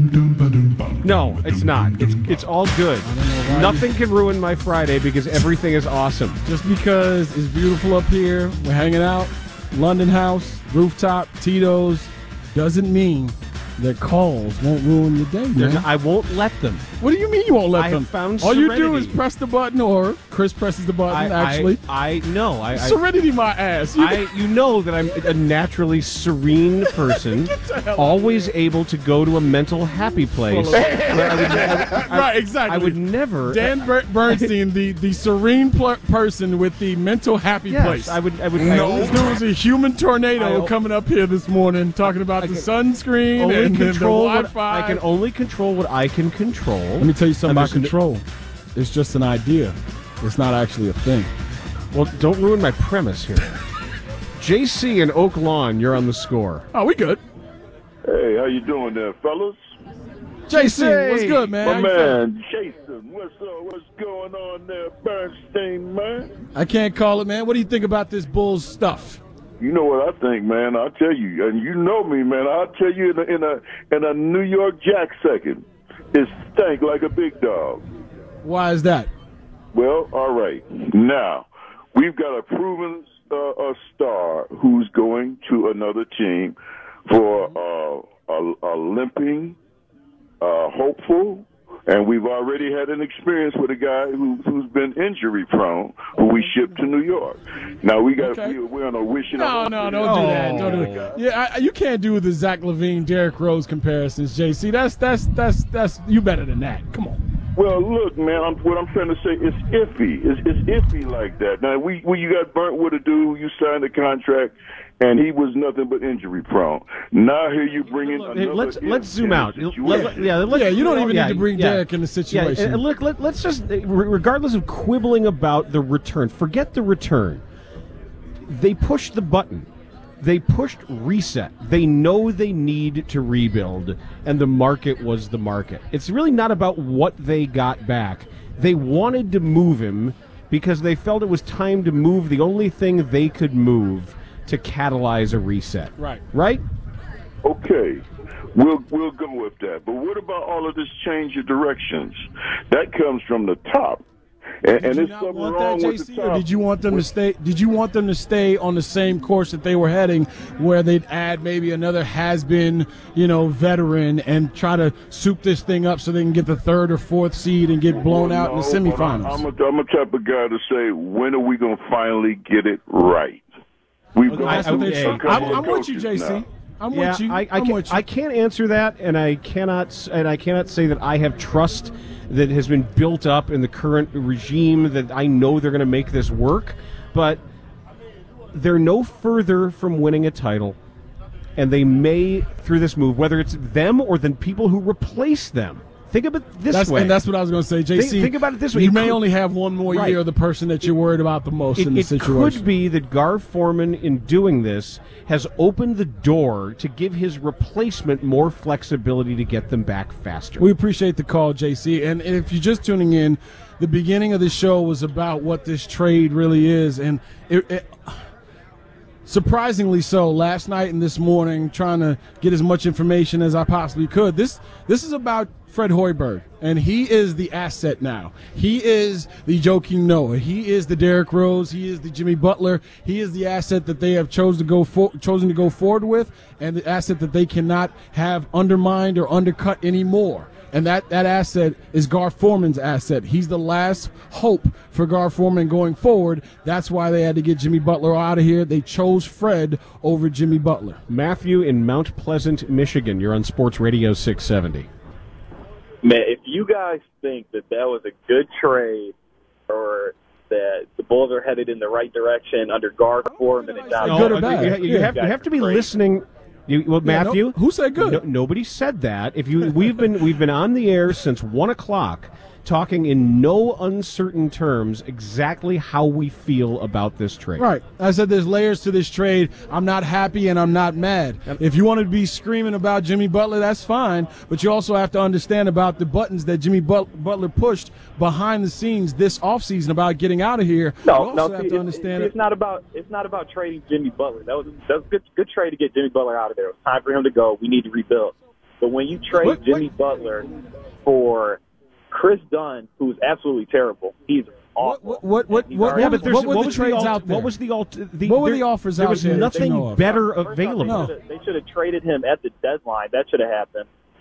No, it's not. It's all good. Nothing can ruin my Friday because everything is awesome. Just because it's beautiful up here, we're hanging out, London House, rooftop, Tito's, doesn't mean their calls won't ruin your day, man. I won't let them. What do you mean you won't let them? Found all serenity. you do is press the button or Chris presses the button, actually. I know. Serenity my ass. You know that I'm a naturally serene person, always able to go to a mental happy place. Right, exactly. I would never. Dan Bernstein, the serene person with the mental happy place. I would. This dude was a human tornado coming up here this morning, talking about the sunscreen and the Wi-Fi. I can only control what I can control. Let me tell you something about control. It's just an idea. It's not actually a thing. Well, don't ruin my premise here. JC in Oak Lawn, you're on the score. Oh, we good. Hey, how you doing there, fellas? JC, what's good, man? My man, Jason, what's up? What's going on there, Bernstein, man? I can't call it, man. What do you think about this Bulls stuff? You know what I think, man. I'll tell you, and you know me, man. I'll tell you in a New York Jack second. It stank like a big dog. Why is that? Well, all right. Now, we've got a proven a star who's going to another team for a limping, hopeful, and we've already had an experience with a guy who's been injury prone, who we shipped to New York. Now we're on a wishing. No, don't do that. Don't do that. Yeah, you can't do the Zach LaVine, Derrick Rose comparisons, JC. That's you better than that. Come on. Well, look, man. What I'm trying to say is iffy. It's iffy like that. Now, you got burnt with a dude. You signed a contract, and he was nothing but injury prone. Now here you bring in another. Let's zoom out. You don't even need to bring Derek in the situation. Yeah, look, let's just, regardless of quibbling about the return, forget the return. They pushed the button. They pushed reset. They know they need to rebuild, and the market was the market. It's really not about what they got back. They wanted to move him because they felt it was time to move the only thing they could move to catalyze a reset. Right? Okay. We'll go with that. But what about all of this change of directions? That comes from the top. And there's something wrong with the top. Or did you want them to stay? Did you want them to stay on the same course that they were heading, where they'd add maybe another has-been, veteran and try to soup this thing up so they can get the third or fourth seed and get blown out in the semifinals? I'm a type of guy to say, when are we going to finally get it right? I'm with you, JC. Now. I'm with you. I can't answer that, and I cannot say that I have trust that has been built up in the current regime that I know they're going to make this work. But they're no further from winning a title, and they may, through this move, whether it's them or the people who replace them. Think of it this way. And that's what I was going to say, JC. Think about it this way. You may only have one more year of the person that you're worried about the most in this situation. It could be that Gar Forman, in doing this, has opened the door to give his replacement more flexibility to get them back faster. We appreciate the call, JC. And if you're just tuning in, the beginning of the show was about what this trade really is. And surprisingly so, last night and this morning, trying to get as much information as I possibly could. This is about Fred Hoiberg, and he is the asset now. He is the Joakim Noah. He is the Derrick Rose. He is the Jimmy Butler. He is the asset that they have chosen to go forward with, and the asset that they cannot have undermined or undercut anymore. And that asset is Gar Forman's asset. He's the last hope for Gar Forman going forward. That's why they had to get Jimmy Butler out of here. They chose Fred over Jimmy Butler. Matthew in Mount Pleasant, Michigan. You're on Sports Radio 670. Man, if you guys think that was a good trade, or that the Bulls are headed in the right direction under Gar Forman and John, good or bad. You have to be listening. Matthew, who said good? Nobody said that. We've been on the air since 1 o'clock, talking in no uncertain terms exactly how we feel about this trade. Right. I said there's layers to this trade. I'm not happy and I'm not mad. If you want to be screaming about Jimmy Butler, that's fine, but you also have to understand about the buttons that Jimmy Butler pushed behind the scenes this offseason about getting out of here. It's not about trading Jimmy Butler. That was a good trade to get Jimmy Butler out of there. It was time for him to go. We need to rebuild. But when you trade Jimmy Butler for Chris Dunn, who's absolutely terrible. He's awful. What were the trades out there? What was what were the offers out there? There was nothing better available. They should have traded him at the deadline. That should have happened.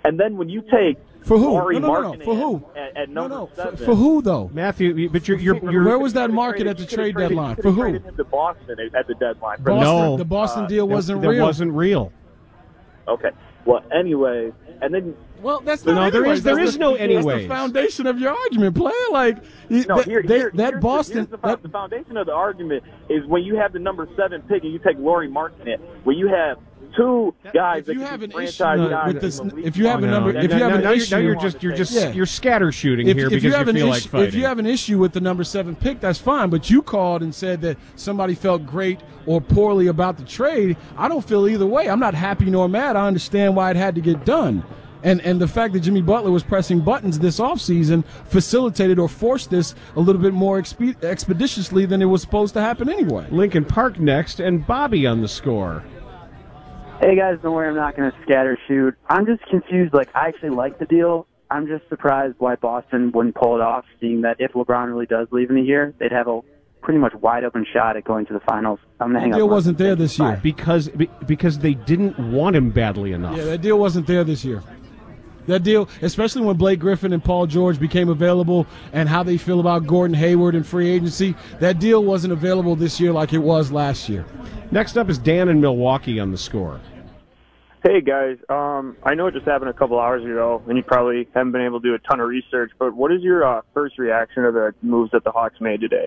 And then when you take for who? Lauri No. For who? At number 7. For who though? Matthew, but you're where was that market at the trade deadline? For who? Traded him to Boston at the deadline. Boston, the Boston deal wasn't real. That wasn't real. Okay. Well, anyway, and then. Well, that's not. No, there is no anyways. That's the foundation of your argument, player. Like that Boston. The foundation of the argument is when you have the number 7 pick and you take Lauri Markkanen, when you have two guys that can be franchise guys. If you have a number, if you have an issue, you're scatter shooting here because you feel like fighting. If you have an issue with the number 7 pick, that's fine. But you called and said that somebody felt great or poorly about the trade. I don't feel either way. I'm not happy nor mad. I understand why it had to get done. And the fact that Jimmy Butler was pressing buttons this offseason facilitated or forced this a little bit more expeditiously than it was supposed to happen anyway. Lincoln Park next, and Bobby on the score. Hey, guys, don't worry, I'm not going to scatter shoot. I'm just confused. Like, I actually like the deal. I'm just surprised why Boston wouldn't pull it off, seeing that if LeBron really does leave in a year, they'd have a pretty much wide-open shot at going to the finals. I'm going to hang up. That deal wasn't there this year. Because they didn't want him badly enough. Yeah, that deal wasn't there this year. That deal, especially when Blake Griffin and Paul George became available and how they feel about Gordon Hayward and free agency, that deal wasn't available this year like it was last year. Next up is Dan in Milwaukee on the score. Hey, guys. I know it just happened a couple hours ago, and you probably haven't been able to do a ton of research, but what is your first reaction to the moves that the Hawks made today?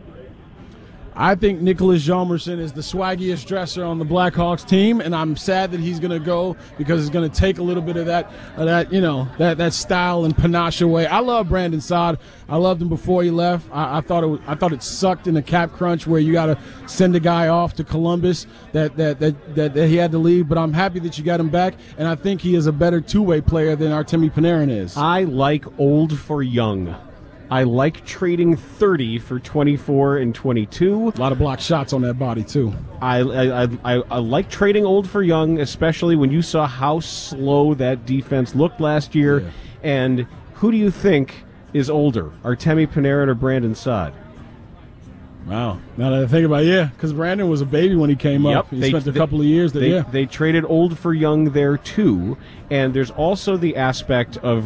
I think Nicholas Hjalmarsson is the swaggiest dresser on the Blackhawks team, and I'm sad that he's going to go because it's going to take a little bit of that style and panache away. I love Brandon Saad. I loved him before he left. I thought it sucked in the cap crunch where you got to send a guy off to Columbus that he had to leave. But I'm happy that you got him back, and I think he is a better two-way player than Artemi Panarin is. I like old for young. I like trading 30 for 24 and 22. A lot of block shots on that body, too. I like trading old for young, especially when you saw how slow that defense looked last year. Yeah. And who do you think is older, Artemi Panarin or Brandon Saad? Wow. Now that I think about it, because Brandon was a baby when he came up. He spent a couple of years there. They traded old for young there, too. And there's also the aspect of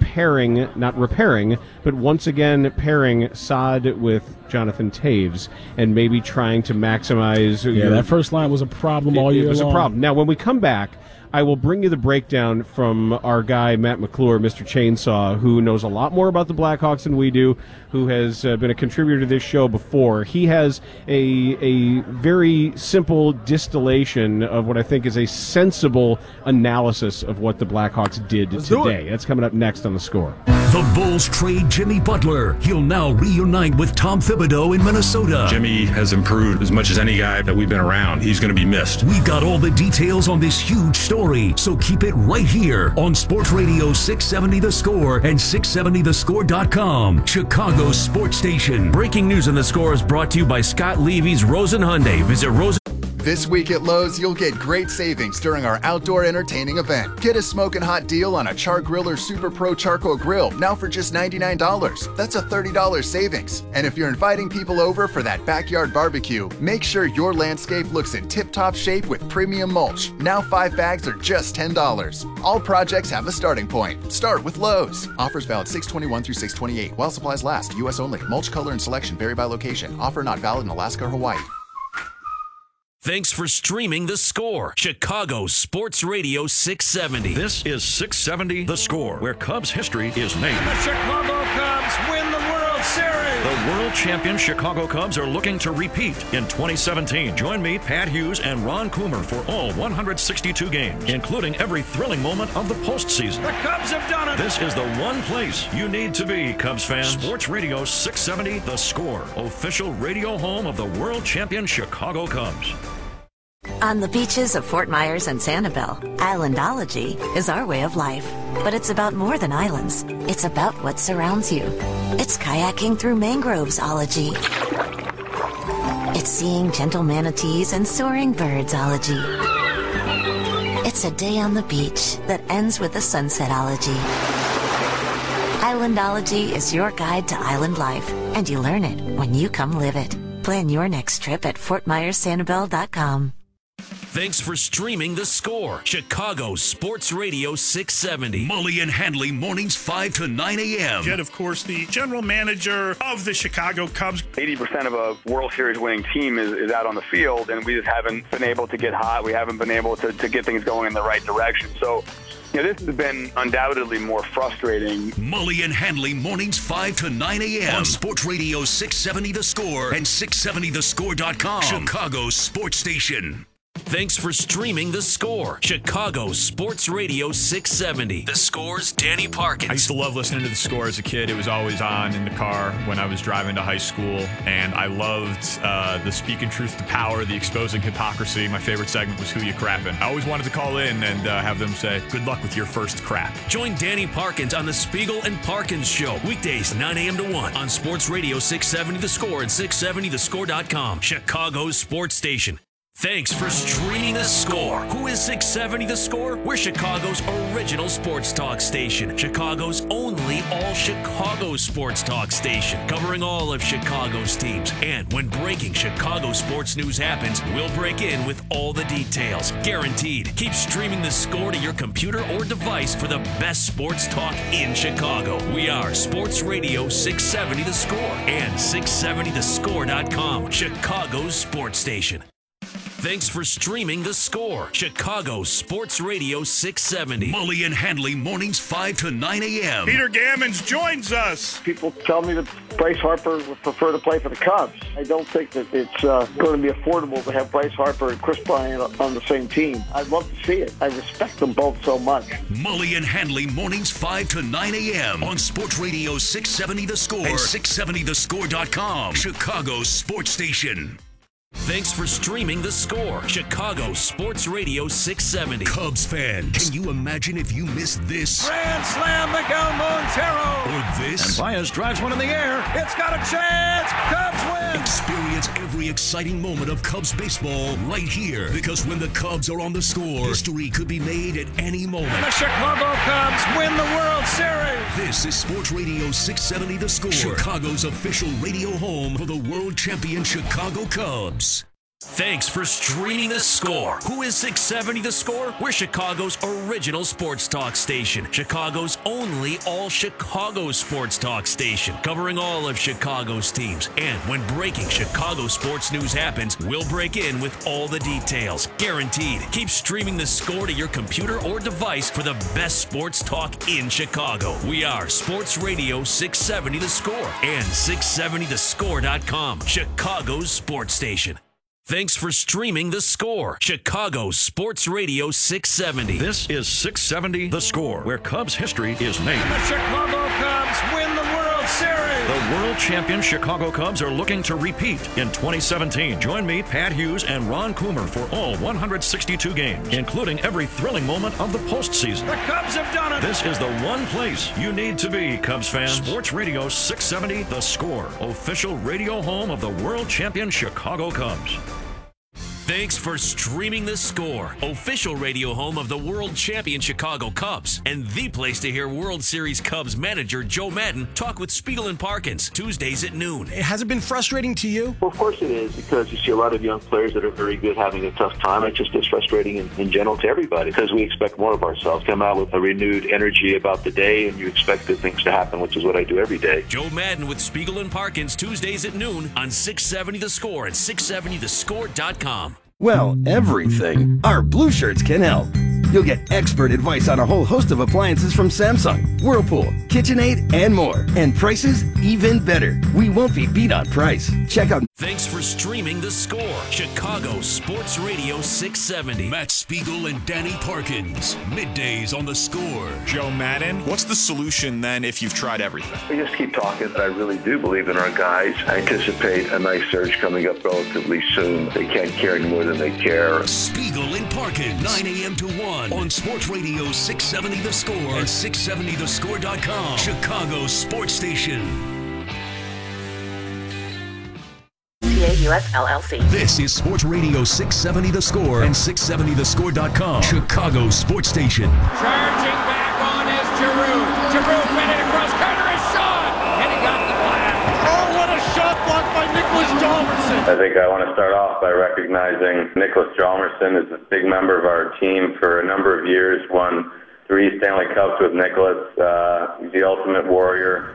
not repairing, but once again pairing Saad with Jonathan Taves and maybe trying to maximize. Yeah, that first line was a problem all year long. It was a problem. Now, when we come back, I will bring you the breakdown from our guy, Matt McClure, Mr. Chainsaw, who knows a lot more about the Blackhawks than we do, who has been a contributor to this show before. He has a very simple distillation of what I think is a sensible analysis of what the Blackhawks did today. That's coming up next on The Score. The Bulls trade Jimmy Butler. He'll now reunite with Tom Thibodeau in Minnesota. Jimmy has improved as much as any guy that we've been around. He's going to be missed. We've got all the details on this huge story, so keep it right here on Sports Radio 670 The Score and 670thescore.com, Chicago's sports station. Breaking news on The Score is brought to you by Scott Levy's Rosen Hyundai. Visit Rosen. This week at Lowe's, you'll get great savings during our outdoor entertaining event. Get a smoking hot deal on a Char Griller Super Pro Charcoal Grill, now for just $99. That's a $30 savings. And if you're inviting people over for that backyard barbecue, make sure your landscape looks in tip-top shape with premium mulch. Now 5 bags are just $10. All projects have a starting point. Start with Lowe's. Offers valid 6/21 through 6/28 while supplies last. U.S. only. Mulch color and selection vary by location. Offer not valid in Alaska or Hawaii. Thanks for streaming The Score, Chicago Sports Radio 670. This is 670 The Score, where Cubs history is made. The Chicago Cubs win the World Series. The world champion Chicago Cubs are looking to repeat in 2017. Join me, Pat Hughes, and Ron Coomer for all 162 games, including every thrilling moment of the postseason. The Cubs have done it. This is the one place you need to be, Cubs fans. Sports Radio 670 The Score, official radio home of the world champion Chicago Cubs. On the beaches of Fort Myers and Sanibel, Islandology is our way of life. But it's about more than islands. It's about what surrounds you. It's kayaking through mangroves-ology. It's seeing gentle manatees and soaring birds-ology. It's a day on the beach that ends with a sunset-ology. Islandology is your guide to island life, and you learn it when you come live it. Plan your next trip at FortMyersSanibel.com. Thanks for streaming The Score, Chicago Sports Radio 670. Mully and Handley mornings 5 to 9 a.m. Jed, of course, the general manager of the Chicago Cubs. 80% of a World Series winning team is out on the field, and we just haven't been able to get hot. We haven't been able to get things going in the right direction. So, this has been undoubtedly more frustrating. Mully and Handley mornings 5 to 9 a.m. on Sports Radio 670 The Score and 670thescore.com. Chicago's sports station. Thanks for streaming The Score, Chicago Sports Radio 670. The Score's Danny Parkins. I used to love listening to The Score as a kid. It was always on in the car when I was driving to high school, and I loved the Speaking Truth to Power, the Exposing Hypocrisy. My favorite segment was Who You Crappin'. I always wanted to call in and have them say, good luck with your first crap. Join Danny Parkins on the Spiegel and Parkins Show, weekdays 9 a.m. to 1 on Sports Radio 670 The Score and 670thescore.com, Chicago's sports station. Thanks for streaming The Score. Who is 670 The Score? We're Chicago's original sports talk station. Chicago's only all-Chicago sports talk station. Covering all of Chicago's teams. And when breaking Chicago sports news happens, we'll break in with all the details. Guaranteed. Keep streaming The Score to your computer or device for the best sports talk in Chicago. We are Sports Radio 670 The Score and 670thescore.com, Chicago's sports station. Thanks for streaming The Score, Chicago Sports Radio 670. Mully and Handley mornings 5 to 9 a.m. Peter Gammons joins us. People tell me that Bryce Harper would prefer to play for the Cubs. I don't think that it's going to be affordable to have Bryce Harper and Chris Bryant on the same team. I'd love to see it. I respect them both so much. Mully and Handley mornings 5 to 9 a.m. on Sports Radio 670 The Score and 670thescore.com, Chicago's sports station. Thanks for streaming The Score, Chicago Sports Radio 670. Cubs fan, can you imagine if you missed this? Grand slam, Miguel Montero. Or this? And Baez drives one in the air. It's got a chance. Cubs win. Experience every exciting moment of Cubs baseball right here. Because when the Cubs are on The Score, history could be made at any moment. And the Chicago Cubs win the World Series. This is Sports Radio 670 The Score, Chicago's official radio home for the world champion Chicago Cubs. Thanks for streaming The Score. Who is 670 The Score? We're Chicago's original sports talk station. Chicago's only all-Chicago sports talk station. Covering all of Chicago's teams. And when breaking Chicago sports news happens, we'll break in with all the details. Guaranteed. Keep streaming The Score to your computer or device for the best sports talk in Chicago. We are Sports Radio 670 The Score and 670thescore.com, Chicago's sports station. Thanks for streaming The Score, Chicago Sports Radio 670. This is 670 The Score, where Cubs history is made. And the Chicago Cubs win the World Series. The world champion Chicago Cubs are looking to repeat in 2017. Join me, Pat Hughes, and Ron Coomer for all 162 games, including every thrilling moment of the postseason. The Cubs have done it. This is the one place you need to be, Cubs fans. Sports Radio 670 The Score, official radio home of the world champion Chicago Cubs. Thanks for streaming The Score, official radio home of the world champion Chicago Cubs, and the place to hear World Series Cubs manager Joe Maddon talk with Spiegel and Parkins, Tuesdays at noon. Has it been frustrating to you? Well, of course it is, because you see a lot of young players that are very good having a tough time. It just is frustrating in general to everybody, because we expect more of ourselves. Come out with a renewed energy about the day, and you expect good things to happen, which is what I do every day. Joe Maddon with Spiegel and Parkins, Tuesdays at noon on 670 The Score and 670thescore.com. Well, everything. Our blue shirts can help. You'll get expert advice on a whole host of appliances from Samsung, Whirlpool, KitchenAid, and more. And prices even better. We won't be beat on price. Check out... Thanks for streaming The Score, Chicago Sports Radio 670. Matt Spiegel and Danny Parkins, middays on The Score. Joe Maddon, what's the solution then if you've tried everything? We just keep talking. I really do believe in our guys. I anticipate a nice surge coming up relatively soon. They can't care any more than they care. Spiegel and Parkins, 9 a.m. to 1 on Sports Radio 670 The Score and 670thescore.com, Chicago's sports station. US LLC. This is Sports Radio 670 The Score and 670thescore.com, Chicago's sports station. Charging back on is Giroux. Giroux winning across. Carter is shot, and he got the blast. Oh, what a shot blocked by Nicholas Jalverson. I think I want to start off by recognizing Niklas Hjalmarsson is a big member of our team for a number of years, won 3 Stanley Cups with Niklas, the Ultimate Warrior.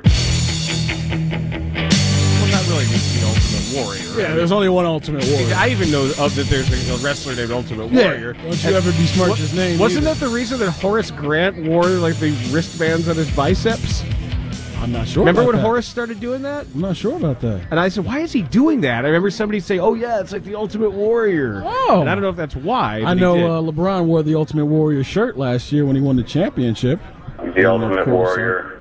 Well, not really the Ultimate Warrior. Yeah, there's only one Ultimate Warrior. I even know that there's a wrestler named Ultimate Warrior. Don't you ever besmirch his name. Wasn't that the reason that Horace Grant wore like the wristbands on his biceps? I'm not sure. Remember about when that. Horace started doing that? I'm not sure about that. And I said, why is he doing that? I remember somebody say, oh, yeah, it's like the Ultimate Warrior. Oh. And I don't know if that's why. I know LeBron wore the Ultimate Warrior shirt last year when he won the championship. The Ultimate Warrior.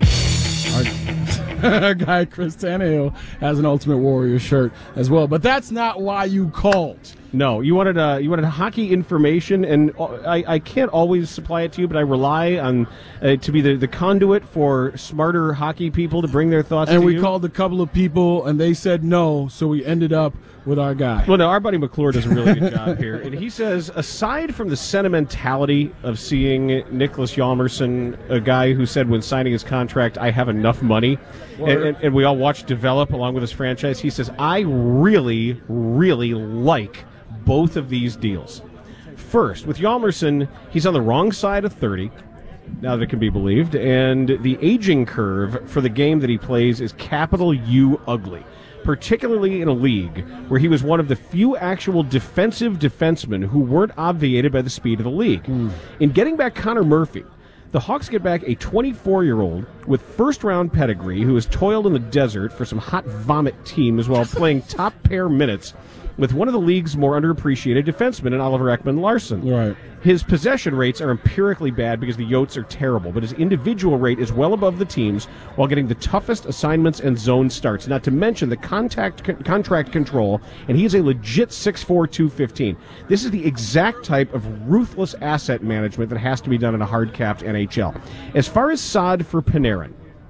Our guy Chris Tannehill has an Ultimate Warrior shirt as well. But that's not why you called. No, you wanted hockey information, and I can't always supply it to you, but I rely on to be the conduit for smarter hockey people to bring their thoughts to you. And we called a couple of people, and they said no, so we ended up with our guy. Well, no, our buddy McClure does a really good job here. And he says, aside from the sentimentality of seeing Niklas Hjalmarsson, a guy who said when signing his contract, I have enough money, and we all watched develop along with his franchise, he says, I really, really like both of these deals. First, with Hjalmarsson, he's on the wrong side of 30, now that it can be believed, and the aging curve for the game that he plays is capital U ugly, particularly in a league where he was one of the few actual defensive defensemen who weren't obviated by the speed of the league. In getting back Connor Murphy, the Hawks get back a 24-year-old with first-round pedigree who has toiled in the desert for some hot vomit teams while playing top-pair minutes with one of the league's more underappreciated defensemen in Oliver Ekman-Larsson. Right. His possession rates are empirically bad because the Yotes are terrible, but his individual rate is well above the team's while getting the toughest assignments and zone starts, not to mention the contract control, and he is a legit 6'4", 215. This is the exact type of ruthless asset management that has to be done in a hard-capped NHL. As far as Saad for Panarin,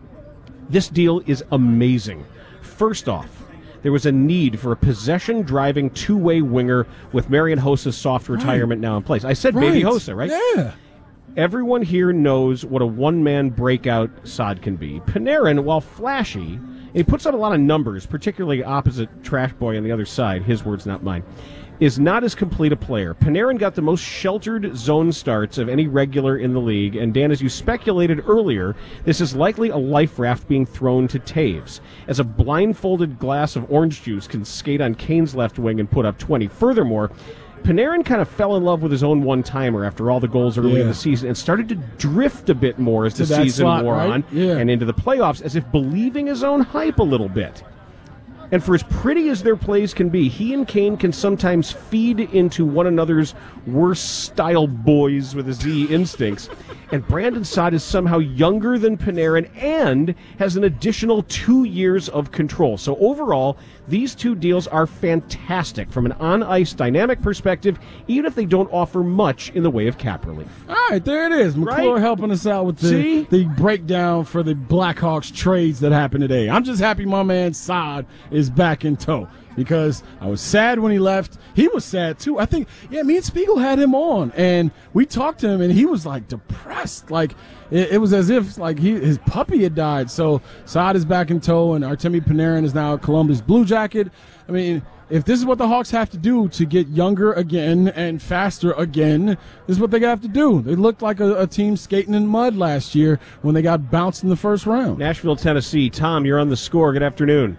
this deal is amazing. First off, there was a need for a possession-driving two-way winger with Marian Hossa's soft retirement now in place. I said Baby Hossa, right? Yeah. Everyone here knows what a one-man breakout Saad can be. Panarin, while flashy, he puts up a lot of numbers, particularly opposite Trash Boy on the other side, his words, not mine, is not as complete a player. Panarin got the most sheltered zone starts of any regular in the league, and Dan, as you speculated earlier, this is likely a life raft being thrown to Taves, as a blindfolded glass of orange juice can skate on Kane's left wing and put up 20. Furthermore, Panarin kind of fell in love with his own one-timer after all the goals early in the season and started to drift a bit more as the season wore on and into the playoffs, as if believing his own hype a little bit. And for as pretty as their plays can be, he and Kane can sometimes feed into one another's worst-style boys with a Z instincts. And Brandon Saad is somehow younger than Panarin and has an additional 2 years of control. So overall, these two deals are fantastic from an on-ice dynamic perspective, even if they don't offer much in the way of cap relief. All right, there it is. McClure helping us out with the breakdown for the Blackhawks trades that happened today. I'm just happy my man Saad is back in tow, because I was sad when he left. He was sad too. I think, me and Spiegel had him on, and we talked to him, and he was like depressed. Like it was as if like his puppy had died. So Saad is back in tow, and Artemi Panarin is now a Columbus Blue Jacket. I mean, if this is what the Hawks have to do to get younger again and faster again, this is what they have to do. They looked like a team skating in mud last year when they got bounced in the first round. Nashville, Tennessee. Tom, you're on the Score. Good afternoon.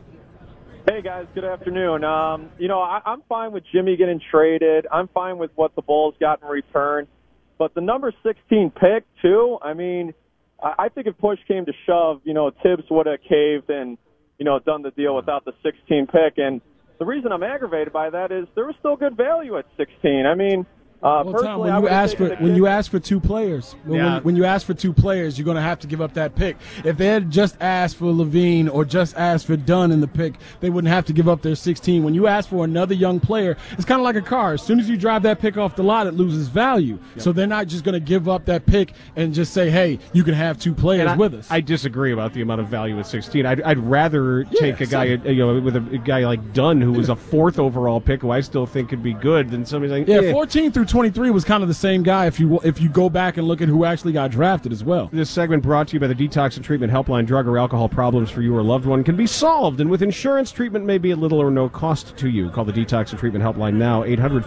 Hey, guys, good afternoon. I'm fine with Jimmy getting traded. I'm fine with what the Bulls got in return. But the number 16 pick, too, I mean, I think if push came to shove, Tibbs would have caved and, done the deal without the 16 pick. And the reason I'm aggravated by that is there was still good value at 16. I mean, Tom, when you ask for two players, when you ask for two players, you're going to have to give up that pick. If they had just asked for Levine or just asked for Dunn in the pick, they wouldn't have to give up their 16. When you ask for another young player, it's kind of like a car. As soon as you drive that pick off the lot, it loses value. Yep. So they're not just going to give up that pick and just say, hey, you can have two players with us. I disagree about the amount of value at 16. I'd rather take a guy, with a guy like Dunn, who was a 4th overall pick, who I still think could be good, than somebody like 14 through through 23 was kind of the same guy if you go back and look at who actually got drafted as well. This segment brought to you by the Detox and Treatment Helpline. Drug or alcohol problems for you or loved one can be solved, and with insurance, treatment may be at little or no cost to you. Call the Detox and Treatment Helpline now,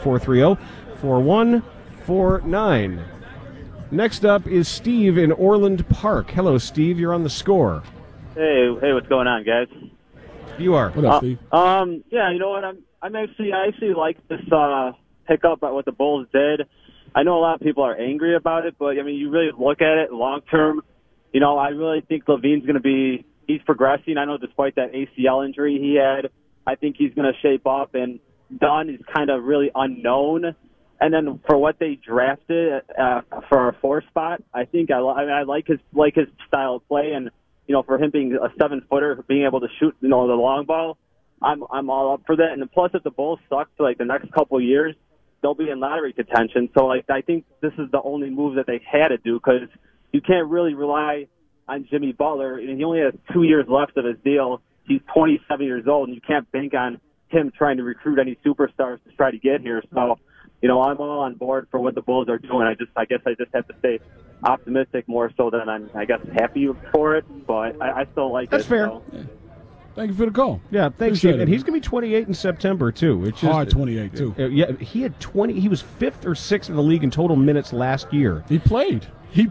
800-430-4149. Next up is Steve in Orland Park. Hello, Steve. You're on the Score. Hey, what's going on, guys? You are. What up, Steve? Yeah, you know what? I actually like this pickup at what the Bulls did. I know a lot of people are angry about it, but I mean, you really look at it long term. You know, I really think Levine's going to he's progressing. I know despite that ACL injury he had, I think he's going to shape up. And Dunn is kind of really unknown. And then for what they drafted for our 4 spot, I think I like his style of play, and you know, for him being a 7-footer, being able to shoot, you know, the long ball, I'm all up for that. And plus, if the Bulls suck for like the next couple of years, they'll be in lottery contention. So like, I think this is the only move that they had to do, because you can't really rely on Jimmy Butler. And he only has 2 years left of his deal. He's 27 years old, and you can't bank on him trying to recruit any superstars to try to get here. So, you know, I'm all on board for what the Bulls are doing. I guess I just have to stay optimistic more so than I'm, I guess, happy for it. But I still like That's it. fair. So. Yeah. Thank you for the call. Yeah, thanks, Steve. And he's going to be 28 in September, too. Which is hard 28, too. Yeah, he had 20. He was 5th or 6th in the league in total minutes last year. He played.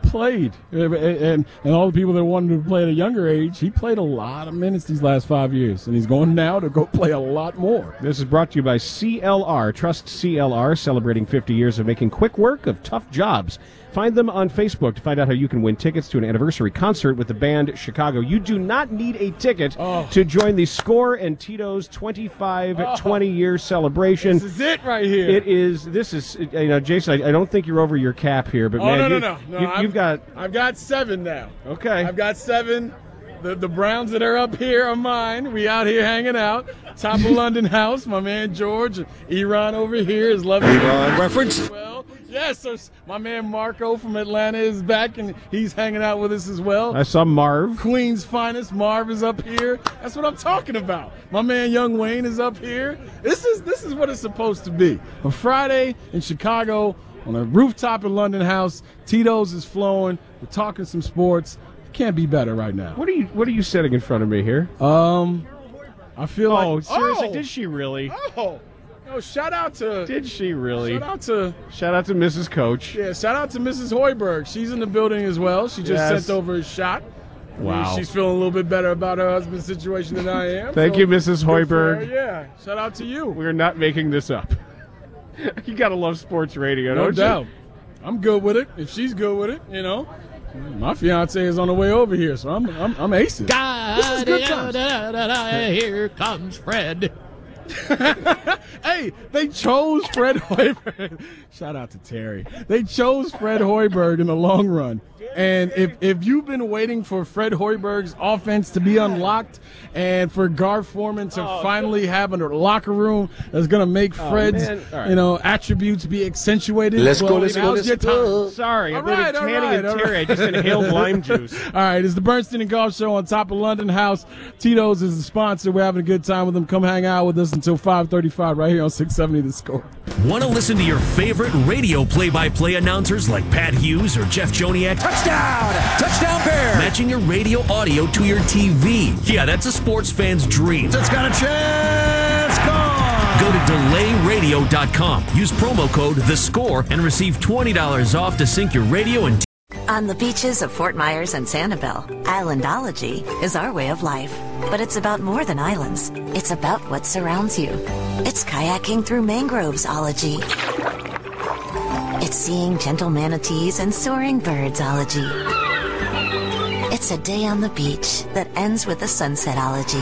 And all the people that wanted to play at a younger age, he played a lot of minutes these last 5 years, and he's going now to go play a lot more. This is brought to you by CLR. Trust CLR, celebrating 50 years of making quick work of tough jobs. Find them on Facebook to find out how you can win tickets to an anniversary concert with the band Chicago. You do not need a ticket to join the Score and Tito's 20-year celebration. This is it right here. This is, you know, Jason, I don't think you're over your cap here, but man, no. I've got 7 now. Okay. I've got 7. The Browns that are up here are mine. We out here hanging out. Top of London House. My man George, Iran over here is loving Iran reference. Well, yes, sir. My man Marco from Atlanta is back, and he's hanging out with us as well. I saw Marv. Queen's finest. Marv is up here. That's what I'm talking about. My man Young Wayne is up here. This is what it's supposed to be. A Friday in Chicago on a rooftop in London House. Tito's is flowing. We're talking some sports. Can't be better right now. What are you sitting in front of me here? I feel like. Oh, seriously? Did she really? Oh, no! Shout out to. Did she really? Shout out to Mrs. Coach. Yeah, shout out to Mrs. Hoiberg. She's in the building as well. She just sent over a shot. Wow. She's feeling a little bit better about her husband's situation than I am. Thank you, Mrs. Hoiberg. Yeah, shout out to you. We're not making this up. You gotta love sports radio, no don't doubt. you? I'm good with it. If she's good with it, you know. My fiance is on the way over here, so I'm acing. This is good times. Here comes Fred. Hey, they chose Fred Hoiberg. Shout out to Terry. They chose Fred Hoiberg in the long run. And if you've been waiting for Fred Hoiberg's offense to be unlocked and for Garth Foreman to finally have a locker room that's going to make Fred's attributes be accentuated. Let's go. Sorry, all right. Terry. I just inhaled lime juice. All right, it's the Bernstein and Golf Show on top of London House. Tito's is the sponsor. We're having a good time with them. Come hang out with us until 5:35 right here on 670 The Score. Want to listen to your favorite radio play-by-play announcers like Pat Hughes or Jeff Joniak? Touchdown Bear! Matching your radio audio to your TV. Yeah, that's a sports fan's dream. It's got a chance. Gone! Go to delayradio.com. Use promo code THESCORE and receive $20 off to sync your radio and On the beaches of Fort Myers and Sanibel, Islandology is our way of life. But it's about more than islands. It's about what surrounds you. It's kayaking through mangroves-ology. It's seeing gentle manatees and soaring birds-ology. It's a day on the beach that ends with a sunset-ology.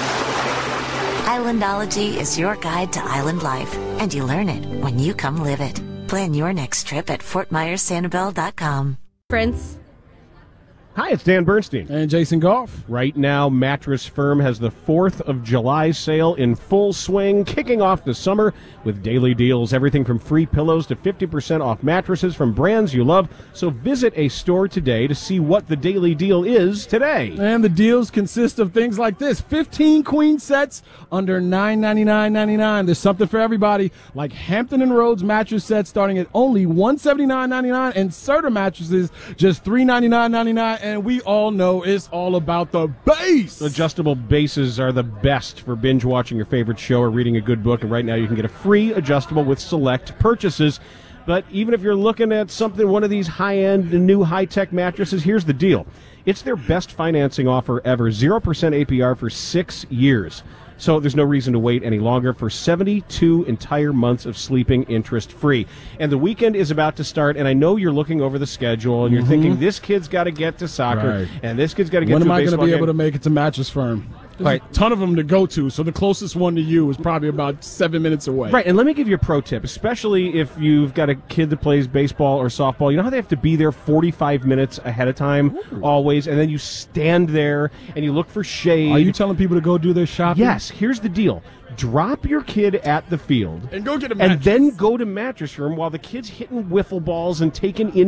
Islandology is your guide to island life, and you learn it when you come live it. Plan your next trip at FortMyersSanibel.com. Prince, Hi, it's Dan Bernstein. And Jason Goff. Right now, Mattress Firm has the 4th of July sale in full swing, kicking off the summer with daily deals. Everything from free pillows to 50% off mattresses from brands you love. So visit a store today to see what the daily deal is today. And the deals consist of things like this. 15 queen sets under $999.99. There's something for everybody, like Hampton and Rhodes mattress sets starting at only $179.99, and Serta mattresses just $399.99. And we all know it's all about the base. Adjustable bases are the best for binge watching your favorite show or reading a good book. And right now you can get a free adjustable with select purchases. But even if you're looking at something, one of these high-end, new high-tech mattresses, here's the deal. It's their best financing offer ever. 0% APR for 6 years. So there's no reason to wait any longer for 72 entire months of sleeping interest-free. And the weekend is about to start, and I know you're looking over the schedule, and you're thinking, this kid's got to get to soccer, and this kid's got to get to a baseball game. When am I going to be able to make it to Mattress Firm? There's a ton of them to go to, so the closest one to you is probably about 7 minutes away. Right, and let me give you a pro tip, especially if you've got a kid that plays baseball or softball. You know how they have to be there 45 minutes ahead of time, always, and then you stand there and you look for shade. Are you telling people to go do their shopping? Yes, here's the deal. Drop your kid at the field. And go get a mattress. And then go to Mattress Firm while the kid's hitting wiffle balls and taking in